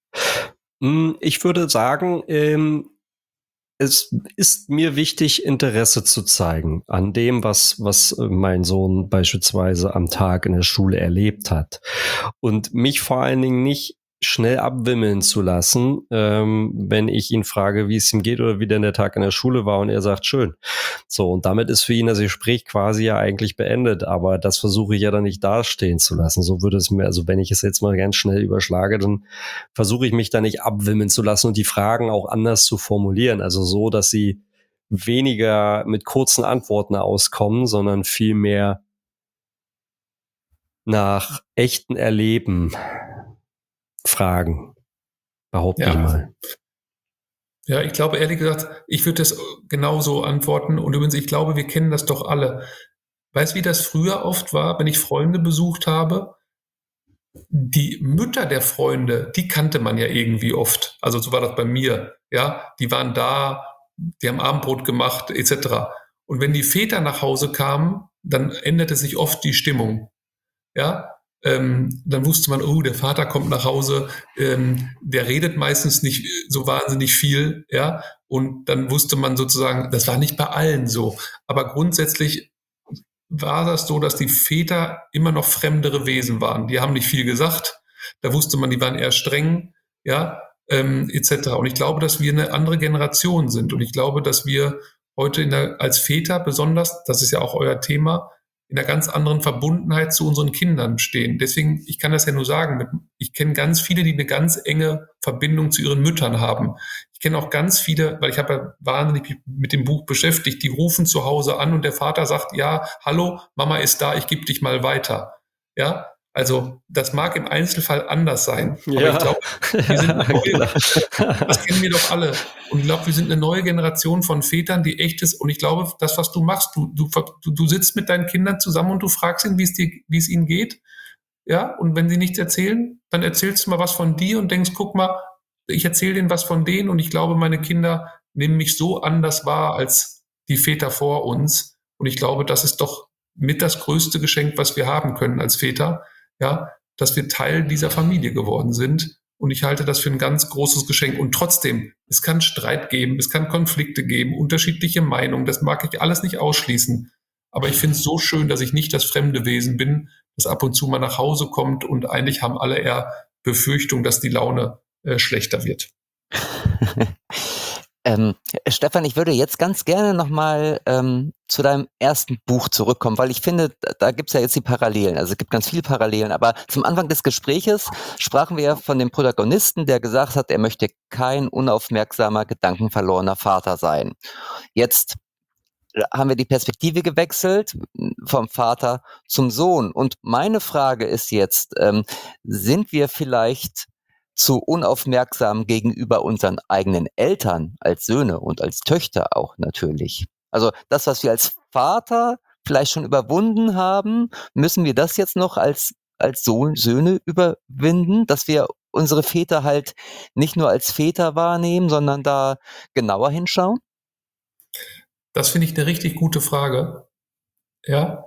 Ich würde sagen, ähm, es ist mir wichtig, Interesse zu zeigen an dem, was, was mein Sohn beispielsweise am Tag in der Schule erlebt hat. Und mich vor allen Dingen nicht schnell abwimmeln zu lassen, ähm, wenn ich ihn frage, wie es ihm geht oder wie denn der Tag in der Schule war und er sagt, schön. So, und damit ist für ihn das Gespräch quasi ja eigentlich beendet, aber das versuche ich ja dann nicht dastehen zu lassen. So würde es mir, also wenn ich es jetzt mal ganz schnell überschlage, dann versuche ich mich da nicht abwimmeln zu lassen und die Fragen auch anders zu formulieren, also so, dass sie weniger mit kurzen Antworten auskommen, sondern viel mehr nach echten Erleben fragen, behaupte ja. ich mal. Ja, ich glaube, ehrlich gesagt, ich würde das genauso antworten. Und übrigens, ich glaube, wir kennen das doch alle. Weißt du, wie das früher oft war, wenn ich Freunde besucht habe? Die Mütter der Freunde, die kannte man ja irgendwie oft. Also so war das bei mir. Ja, die waren da, die haben Abendbrot gemacht, et cetera. Und wenn die Väter nach Hause kamen, dann änderte sich oft die Stimmung. Ja, ähm, dann wusste man, oh, der Vater kommt nach Hause, ähm, der redet meistens nicht so wahnsinnig viel, ja, und dann wusste man sozusagen, das war nicht bei allen so, aber grundsätzlich war das so, dass die Väter immer noch fremdere Wesen waren. Die haben nicht viel gesagt, da wusste man, die waren eher streng, ja, ähm, et cetera. Und ich glaube, dass wir eine andere Generation sind und ich glaube, dass wir heute in der, als Väter besonders, das ist ja auch euer Thema, in einer ganz anderen Verbundenheit zu unseren Kindern stehen. Deswegen, ich kann das ja nur sagen, ich kenne ganz viele, die eine ganz enge Verbindung zu ihren Müttern haben. Ich kenne auch ganz viele, weil ich habe ja wahnsinnig mit dem Buch beschäftigt, die rufen zu Hause an und der Vater sagt, ja, hallo, Mama ist da, ich gebe dich mal weiter. Ja, also das mag im Einzelfall anders sein, aber Ja. ich glaube, wir sind neue, das kennen wir doch alle. Und ich glaube, wir sind eine neue Generation von Vätern, die echt ist. Und ich glaube, das, was du machst, du, du, du sitzt mit deinen Kindern zusammen und du fragst ihn, wie es dir, wie es ihnen geht. Ja, und wenn sie nichts erzählen, dann erzählst du mal was von dir und denkst, guck mal, ich erzähle denen was von denen und ich glaube, meine Kinder nehmen mich so anders wahr als die Väter vor uns. Und ich glaube, das ist doch mit das größte Geschenk, was wir haben können als Väter, ja, dass wir Teil dieser Familie geworden sind. Und ich halte das für ein ganz großes Geschenk. Und trotzdem, es kann Streit geben, es kann Konflikte geben, unterschiedliche Meinungen. Das mag ich alles nicht ausschließen. Aber ich finde es so schön, dass ich nicht das fremde Wesen bin, das ab und zu mal nach Hause kommt und eigentlich haben alle eher Befürchtung, dass die Laune äh, schlechter wird. Ähm, Stefan, ich würde jetzt ganz gerne nochmal ähm, zu deinem ersten Buch zurückkommen, weil ich finde, da, da gibt es ja jetzt die Parallelen. Also es gibt ganz viele Parallelen, aber zum Anfang des Gespräches sprachen wir ja von dem Protagonisten, der gesagt hat, er möchte kein unaufmerksamer, gedankenverlorener Vater sein. Jetzt haben wir die Perspektive gewechselt vom Vater zum Sohn. Und meine Frage ist jetzt, ähm, sind wir vielleicht zu unaufmerksam gegenüber unseren eigenen Eltern als Söhne und als Töchter auch natürlich? Also das, was wir als Vater vielleicht schon überwunden haben, müssen wir das jetzt noch als, als Sohn, Söhne überwinden, dass wir unsere Väter halt nicht nur als Väter wahrnehmen, sondern da genauer hinschauen? Das finde ich eine richtig gute Frage. Ja.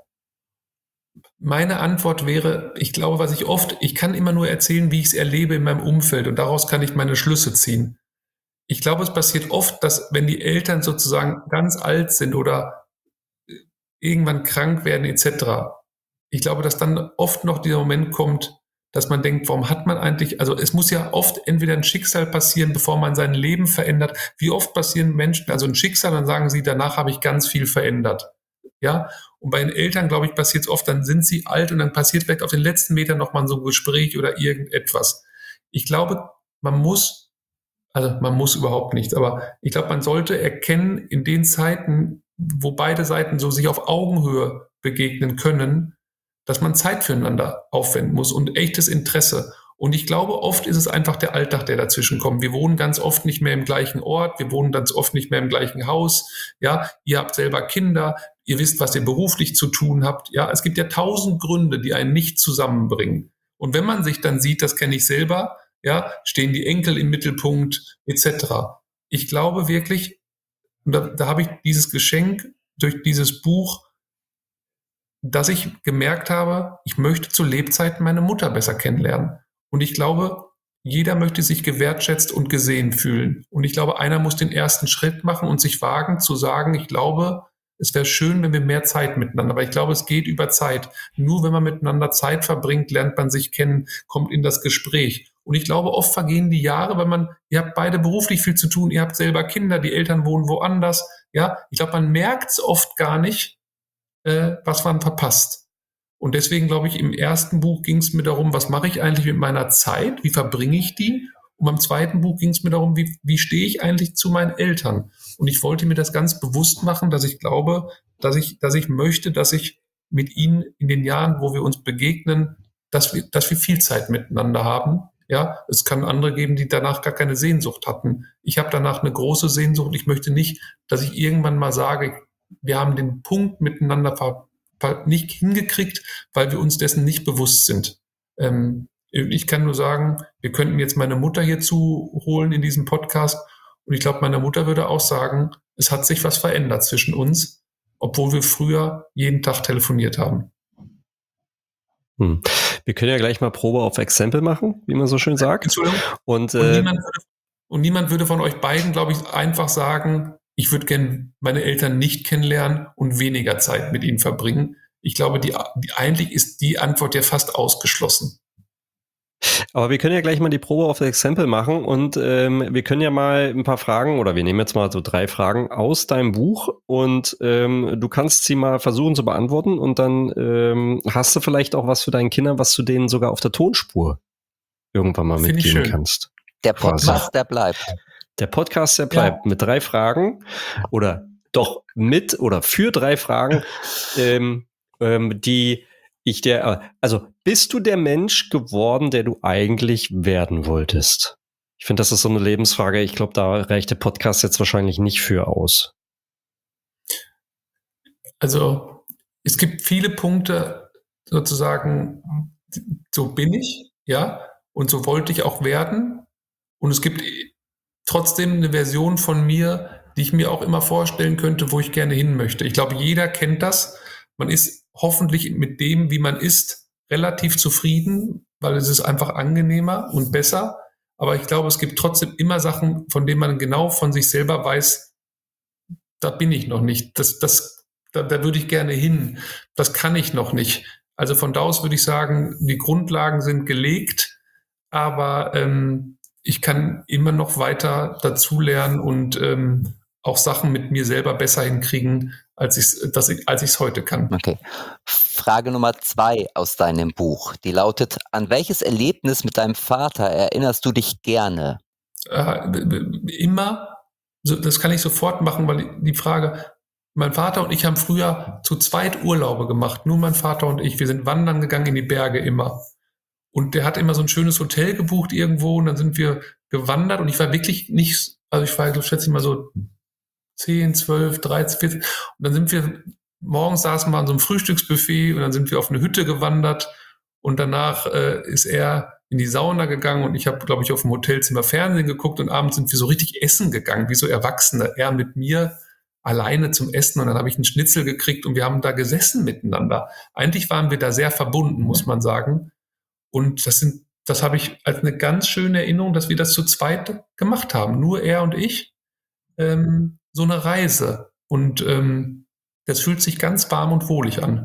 Meine Antwort wäre, ich glaube, was ich oft, ich kann immer nur erzählen, wie ich es erlebe in meinem Umfeld und daraus kann ich meine Schlüsse ziehen. Ich glaube, es passiert oft, dass wenn die Eltern sozusagen ganz alt sind oder irgendwann krank werden et cetera, ich glaube, dass dann oft noch dieser Moment kommt, dass man denkt, warum hat man eigentlich, also es muss ja oft entweder ein Schicksal passieren, bevor man sein Leben verändert. Wie oft passieren Menschen, also ein Schicksal, dann sagen sie, danach habe ich ganz viel verändert. Ja, und bei den Eltern, glaube ich, passiert es oft, dann sind sie alt und dann passiert vielleicht auf den letzten Metern nochmal so ein Gespräch oder irgendetwas. Ich glaube, man muss, also man muss überhaupt nicht, aber ich glaube, man sollte erkennen, in den Zeiten, wo beide Seiten so sich auf Augenhöhe begegnen können, dass man Zeit füreinander aufwenden muss und echtes Interesse. Und ich glaube, oft ist es einfach der Alltag, der dazwischen kommt. Wir wohnen ganz oft nicht mehr im gleichen Ort, wir wohnen ganz oft nicht mehr im gleichen Haus. Ja, ihr habt selber Kinder, ihr wisst, was ihr beruflich zu tun habt. Ja, es gibt ja tausend Gründe, die einen nicht zusammenbringen. Und wenn man sich dann sieht, das kenne ich selber, ja, stehen die Enkel im Mittelpunkt et cetera. Ich glaube wirklich, und da, da habe ich dieses Geschenk durch dieses Buch, dass ich gemerkt habe, ich möchte zu Lebzeiten meine Mutter besser kennenlernen. Und ich glaube, jeder möchte sich gewertschätzt und gesehen fühlen. Und ich glaube, einer muss den ersten Schritt machen und sich wagen zu sagen, ich glaube, es wäre schön, wenn wir mehr Zeit miteinander, aber ich glaube, es geht über Zeit. Nur wenn man miteinander Zeit verbringt, lernt man sich kennen, kommt in das Gespräch. Und ich glaube, oft vergehen die Jahre, weil man, ihr habt beide beruflich viel zu tun, ihr habt selber Kinder, die Eltern wohnen woanders. Ja, ich glaube, man merkt es oft gar nicht, äh, was man verpasst. Und deswegen glaube ich, im ersten Buch ging es mir darum, was mache ich eigentlich mit meiner Zeit, wie verbringe ich die? Und beim zweiten Buch ging es mir darum, wie, wie stehe ich eigentlich zu meinen Eltern? Und ich wollte mir das ganz bewusst machen, dass ich glaube, dass ich, dass ich möchte, dass ich mit ihnen in den Jahren, wo wir uns begegnen, dass wir, dass wir viel Zeit miteinander haben. Ja, es kann andere geben, die danach gar keine Sehnsucht hatten. Ich habe danach eine große Sehnsucht. Ich möchte nicht, dass ich irgendwann mal sage, wir haben den Punkt miteinander ver, ver, nicht hingekriegt, weil wir uns dessen nicht bewusst sind. Ähm, ich kann nur sagen, wir könnten jetzt meine Mutter hierzu holen in diesem Podcast und ich glaube, meine Mutter würde auch sagen, es hat sich was verändert zwischen uns obwohl wir früher jeden Tag telefoniert haben. Hm. Wir können ja gleich mal Probe auf Exempel machen, wie man so schön sagt. Entschuldigung. Und, Und, äh, niemand würde, und niemand würde von euch beiden, glaube ich, einfach sagen, ich würde gerne meine Eltern nicht kennenlernen und weniger Zeit mit ihnen verbringen. Ich glaube, die, die, eigentlich ist die Antwort ja fast ausgeschlossen. Aber wir können ja gleich mal die Probe auf Exempel machen und ähm, wir können ja mal ein paar Fragen oder wir nehmen jetzt mal so drei Fragen aus deinem Buch und ähm, du kannst sie mal versuchen zu beantworten und dann ähm, hast du vielleicht auch was für deinen Kindern, was du denen sogar auf der Tonspur irgendwann mal Find ich mitgeben schön. kannst. Der Quasi. Podcast, der bleibt. Der Podcast, der bleibt Ja. mit drei Fragen oder doch mit oder für drei Fragen, ähm, ähm, die ich der, also bist du der Mensch geworden, der du eigentlich werden wolltest? Ich finde, das ist so eine Lebensfrage. Ich glaube, da reicht der Podcast jetzt wahrscheinlich nicht für aus. Also es gibt viele Punkte, sozusagen, so bin ich, ja, und so wollte ich auch werden. Und es gibt trotzdem eine Version von mir, die ich mir auch immer vorstellen könnte, wo ich gerne hin möchte. Ich glaube, jeder kennt das. Man ist hoffentlich mit dem, wie man ist, relativ zufrieden, weil es ist einfach angenehmer und besser. Aber ich glaube, es gibt trotzdem immer Sachen, von denen man genau von sich selber weiß, da bin ich noch nicht. Das, das, da, da würde ich gerne hin. Das kann ich noch nicht. Also von da aus würde ich sagen, die Grundlagen sind gelegt, aber ähm, ich kann immer noch weiter dazulernen und ähm, auch Sachen mit mir selber besser hinkriegen, als ich es ich, als ich's heute kann. Okay. Frage Nummer zwei aus deinem Buch, die lautet, an welches Erlebnis mit deinem Vater erinnerst du dich gerne? Äh, immer, so, das kann ich sofort machen, weil die Frage, mein Vater und ich haben früher zu zweit Urlaube gemacht, nur mein Vater und ich. Wir sind wandern gegangen in die Berge immer. Und der hat immer so ein schönes Hotel gebucht irgendwo und dann sind wir gewandert und ich war wirklich nicht, also ich war, ich schätze ich mal so zehn, zwölf, dreizehn, vierzehn und dann sind wir, morgens saßen wir an so einem Frühstücksbuffet und dann sind wir auf eine Hütte gewandert und danach äh, ist er in die Sauna gegangen und ich habe, glaube ich, auf dem Hotelzimmer Fernsehen geguckt und abends sind wir so richtig essen gegangen, wie so Erwachsene. Er mit mir alleine zum Essen und dann habe ich einen Schnitzel gekriegt und wir haben da gesessen miteinander. Eigentlich waren wir da sehr verbunden, muss man sagen. Und das sind, das habe ich als eine ganz schöne Erinnerung, dass wir das zu zweit gemacht haben. Nur er und ich. Ähm, so eine Reise. Und ähm, das fühlt sich ganz warm und wohlig an.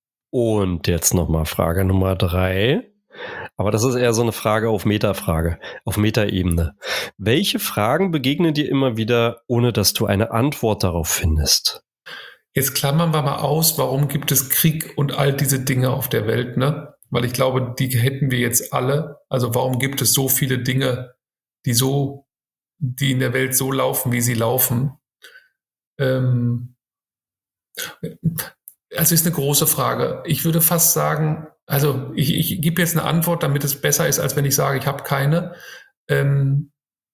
Und jetzt nochmal Frage Nummer drei. Aber das ist eher so eine Frage auf Metafrage, auf Metaebene. Welche Fragen begegnen dir immer wieder, ohne dass du eine Antwort darauf findest? Jetzt klammern wir mal aus, warum gibt es Krieg und all diese Dinge auf der Welt, ne? Weil ich glaube, die hätten wir jetzt alle. Also warum gibt es so viele Dinge, die so, die in der Welt so laufen, wie sie laufen? Ähm, also ist eine große Frage. Ich würde fast sagen, also ich, ich gebe jetzt eine Antwort, damit es besser ist, als wenn ich sage, ich habe keine. Ähm,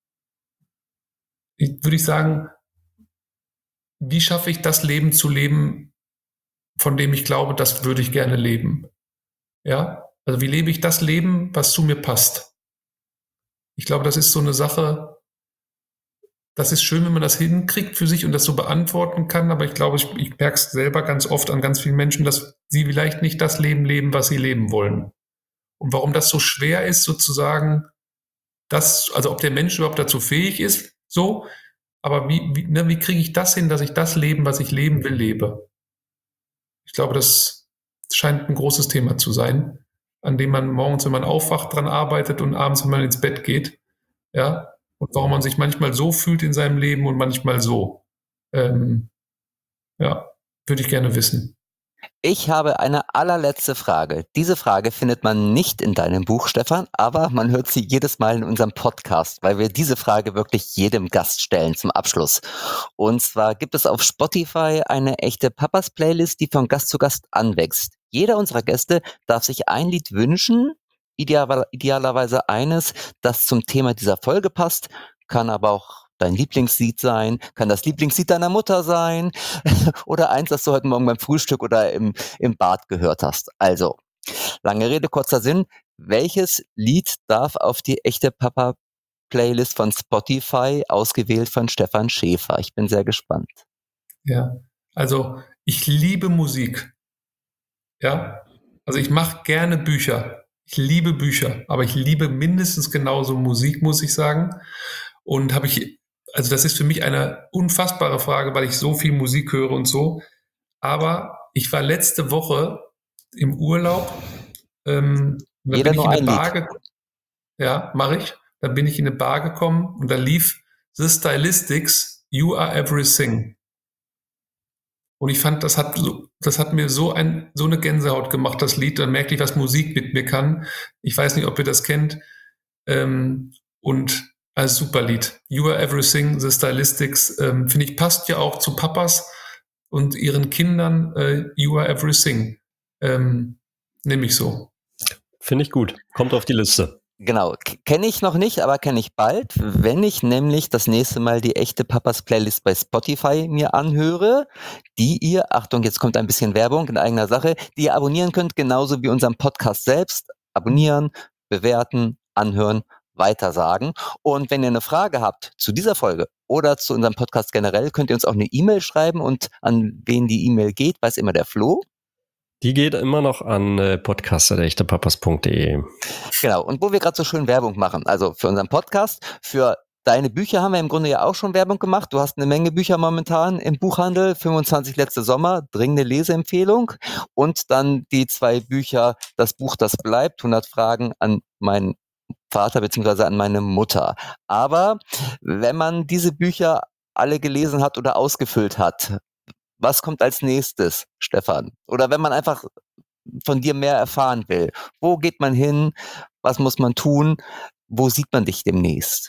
ich, würde ich sagen, wie schaffe ich das Leben zu leben, von dem ich glaube, das würde ich gerne leben? Ja, also wie lebe ich das Leben, was zu mir passt? Ich glaube, das ist so eine Sache, das ist schön, wenn man das hinkriegt für sich und das so beantworten kann, aber ich glaube, ich, ich merke es selber ganz oft an ganz vielen Menschen, dass sie vielleicht nicht das Leben leben, was sie leben wollen. Und warum das so schwer ist, sozusagen, das, also ob der Mensch überhaupt dazu fähig ist, so, aber wie, wie, ne, wie kriege ich das hin, dass ich das Leben, was ich leben will, lebe? Ich glaube, das scheint ein großes Thema zu sein, an dem man morgens, wenn man aufwacht, dran arbeitet und abends, wenn man ins Bett geht. Ja, und warum man sich manchmal so fühlt in seinem Leben und manchmal so. Ähm, ja, würde ich gerne wissen. Ich habe eine allerletzte Frage. Diese Frage findet man nicht in deinem Buch, Stefan, aber man hört sie jedes Mal in unserem Podcast, weil wir diese Frage wirklich jedem Gast stellen zum Abschluss. Und zwar gibt es auf Spotify eine echte Papas-Playlist, die von Gast zu Gast anwächst. Jeder unserer Gäste darf sich ein Lied wünschen, ideal, idealerweise eines, das zum Thema dieser Folge passt, kann aber auch dein Lieblingslied sein, kann das Lieblingslied deiner Mutter sein oder eins, das du heute Morgen beim Frühstück oder im, im Bad gehört hast. Also, lange Rede, kurzer Sinn. Welches Lied darf auf die echte Papa-Playlist von Spotify, ausgewählt von Stefan Schäfer? Ich bin sehr gespannt. Ja, also ich liebe Musik. Ja, also ich mache gerne Bücher. Ich liebe Bücher, aber ich liebe mindestens genauso Musik, muss ich sagen. Und habe ich, also das ist für mich eine unfassbare Frage, weil ich so viel Musik höre und so. Aber ich war letzte Woche im Urlaub. Ähm, da Jeder bin ich nur in eine ein Bar gekommen. Ja, mache ich. Da bin ich in eine Bar gekommen und da lief The Stylistics, You Are Everything. Und ich fand, das hat, so, das hat mir so, ein, so eine Gänsehaut gemacht, das Lied. Dann merke ich, was Musik mit mir kann. Ich weiß nicht, ob ihr das kennt. Ähm, und ein super Lied. You Are Everything, The Stylistics, ähm, finde ich, passt ja auch zu Papas und ihren Kindern. Äh, You Are Everything. Ähm, nehme ich so. Finde ich gut. Kommt auf die Liste. Genau, kenne ich noch nicht, aber kenne ich bald, wenn ich nämlich das nächste Mal die echte Papas Playlist bei Spotify mir anhöre, die ihr, Achtung, jetzt kommt ein bisschen Werbung in eigener Sache, die ihr abonnieren könnt, genauso wie unseren Podcast selbst. Abonnieren, bewerten, anhören, weitersagen. Und wenn ihr eine Frage habt zu dieser Folge oder zu unserem Podcast generell, könnt ihr uns auch eine E-Mail schreiben und an wen die E-Mail geht, weiß immer der Flo. Die geht immer noch an äh, podcast at echtepapas punkt de. Genau, und wo wir gerade so schön Werbung machen, also für unseren Podcast, für deine Bücher haben wir im Grunde ja auch schon Werbung gemacht. Du hast eine Menge Bücher momentan im Buchhandel, fünfundzwanzig letzte Sommer, dringende Leseempfehlung. Und dann die zwei Bücher, das Buch, das bleibt, hundert Fragen an meinen Vater bzw. an meine Mutter. Aber wenn man diese Bücher alle gelesen hat oder ausgefüllt hat, was kommt als nächstes, Stefan? Oder wenn man einfach von dir mehr erfahren will, wo geht man hin? Was muss man tun? Wo sieht man dich demnächst?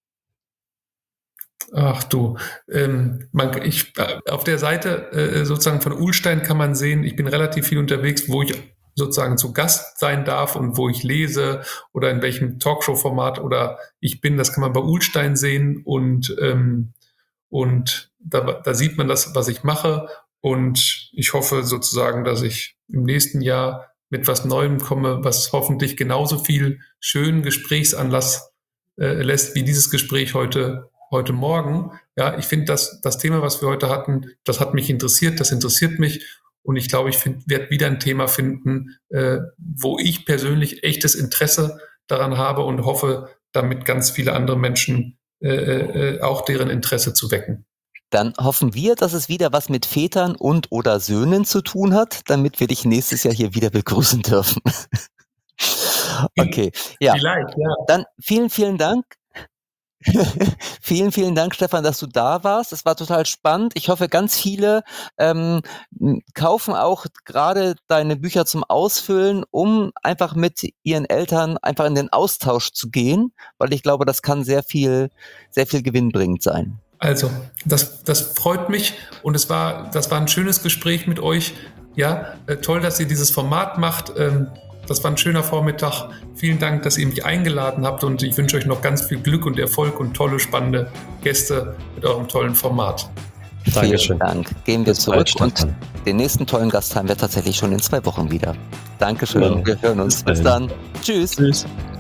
Ach du, ähm, man, ich, auf der Seite äh, sozusagen von Ullstein kann man sehen, ich bin relativ viel unterwegs, wo ich sozusagen zu Gast sein darf und wo ich lese oder in welchem Talkshow-Format oder ich bin, das kann man bei Ullstein sehen und, ähm, und da, da sieht man das, was ich mache und ich hoffe sozusagen, dass ich im nächsten Jahr mit was Neuem komme, was hoffentlich genauso viel schönen Gesprächsanlass äh, lässt, wie dieses Gespräch heute heute Morgen. Ja, ich finde, das, das Thema, was wir heute hatten, das hat mich interessiert, das interessiert mich und ich glaube, ich werde wieder ein Thema finden, äh, wo ich persönlich echtes Interesse daran habe und hoffe, damit ganz viele andere Menschen äh, äh, auch deren Interesse zu wecken. Dann hoffen wir, dass es wieder was mit Vätern und oder Söhnen zu tun hat, damit wir dich nächstes Jahr hier wieder begrüßen dürfen. Okay, ja. Vielleicht, ja. Dann vielen, vielen Dank. Vielen, vielen Dank, Stefan, dass du da warst. Es war total spannend. Ich hoffe, ganz viele ähm, kaufen auch gerade deine Bücher zum Ausfüllen, um einfach mit ihren Eltern einfach in den Austausch zu gehen, weil ich glaube, das kann sehr viel, sehr viel gewinnbringend sein. Also, das, das freut mich und es war, das war ein schönes Gespräch mit euch. Ja, äh, toll, dass ihr dieses Format macht. Ähm, Das war ein schöner Vormittag. Vielen Dank, dass ihr mich eingeladen habt und ich wünsche euch noch ganz viel Glück und Erfolg und tolle, spannende Gäste mit eurem tollen Format. Dankeschön. Vielen Dank. Gehen wir zurück und den nächsten tollen Gast haben wir tatsächlich schon in zwei Wochen wieder. Dankeschön. Ja. Wir hören uns. Bis dann. Tschüss. Tschüss.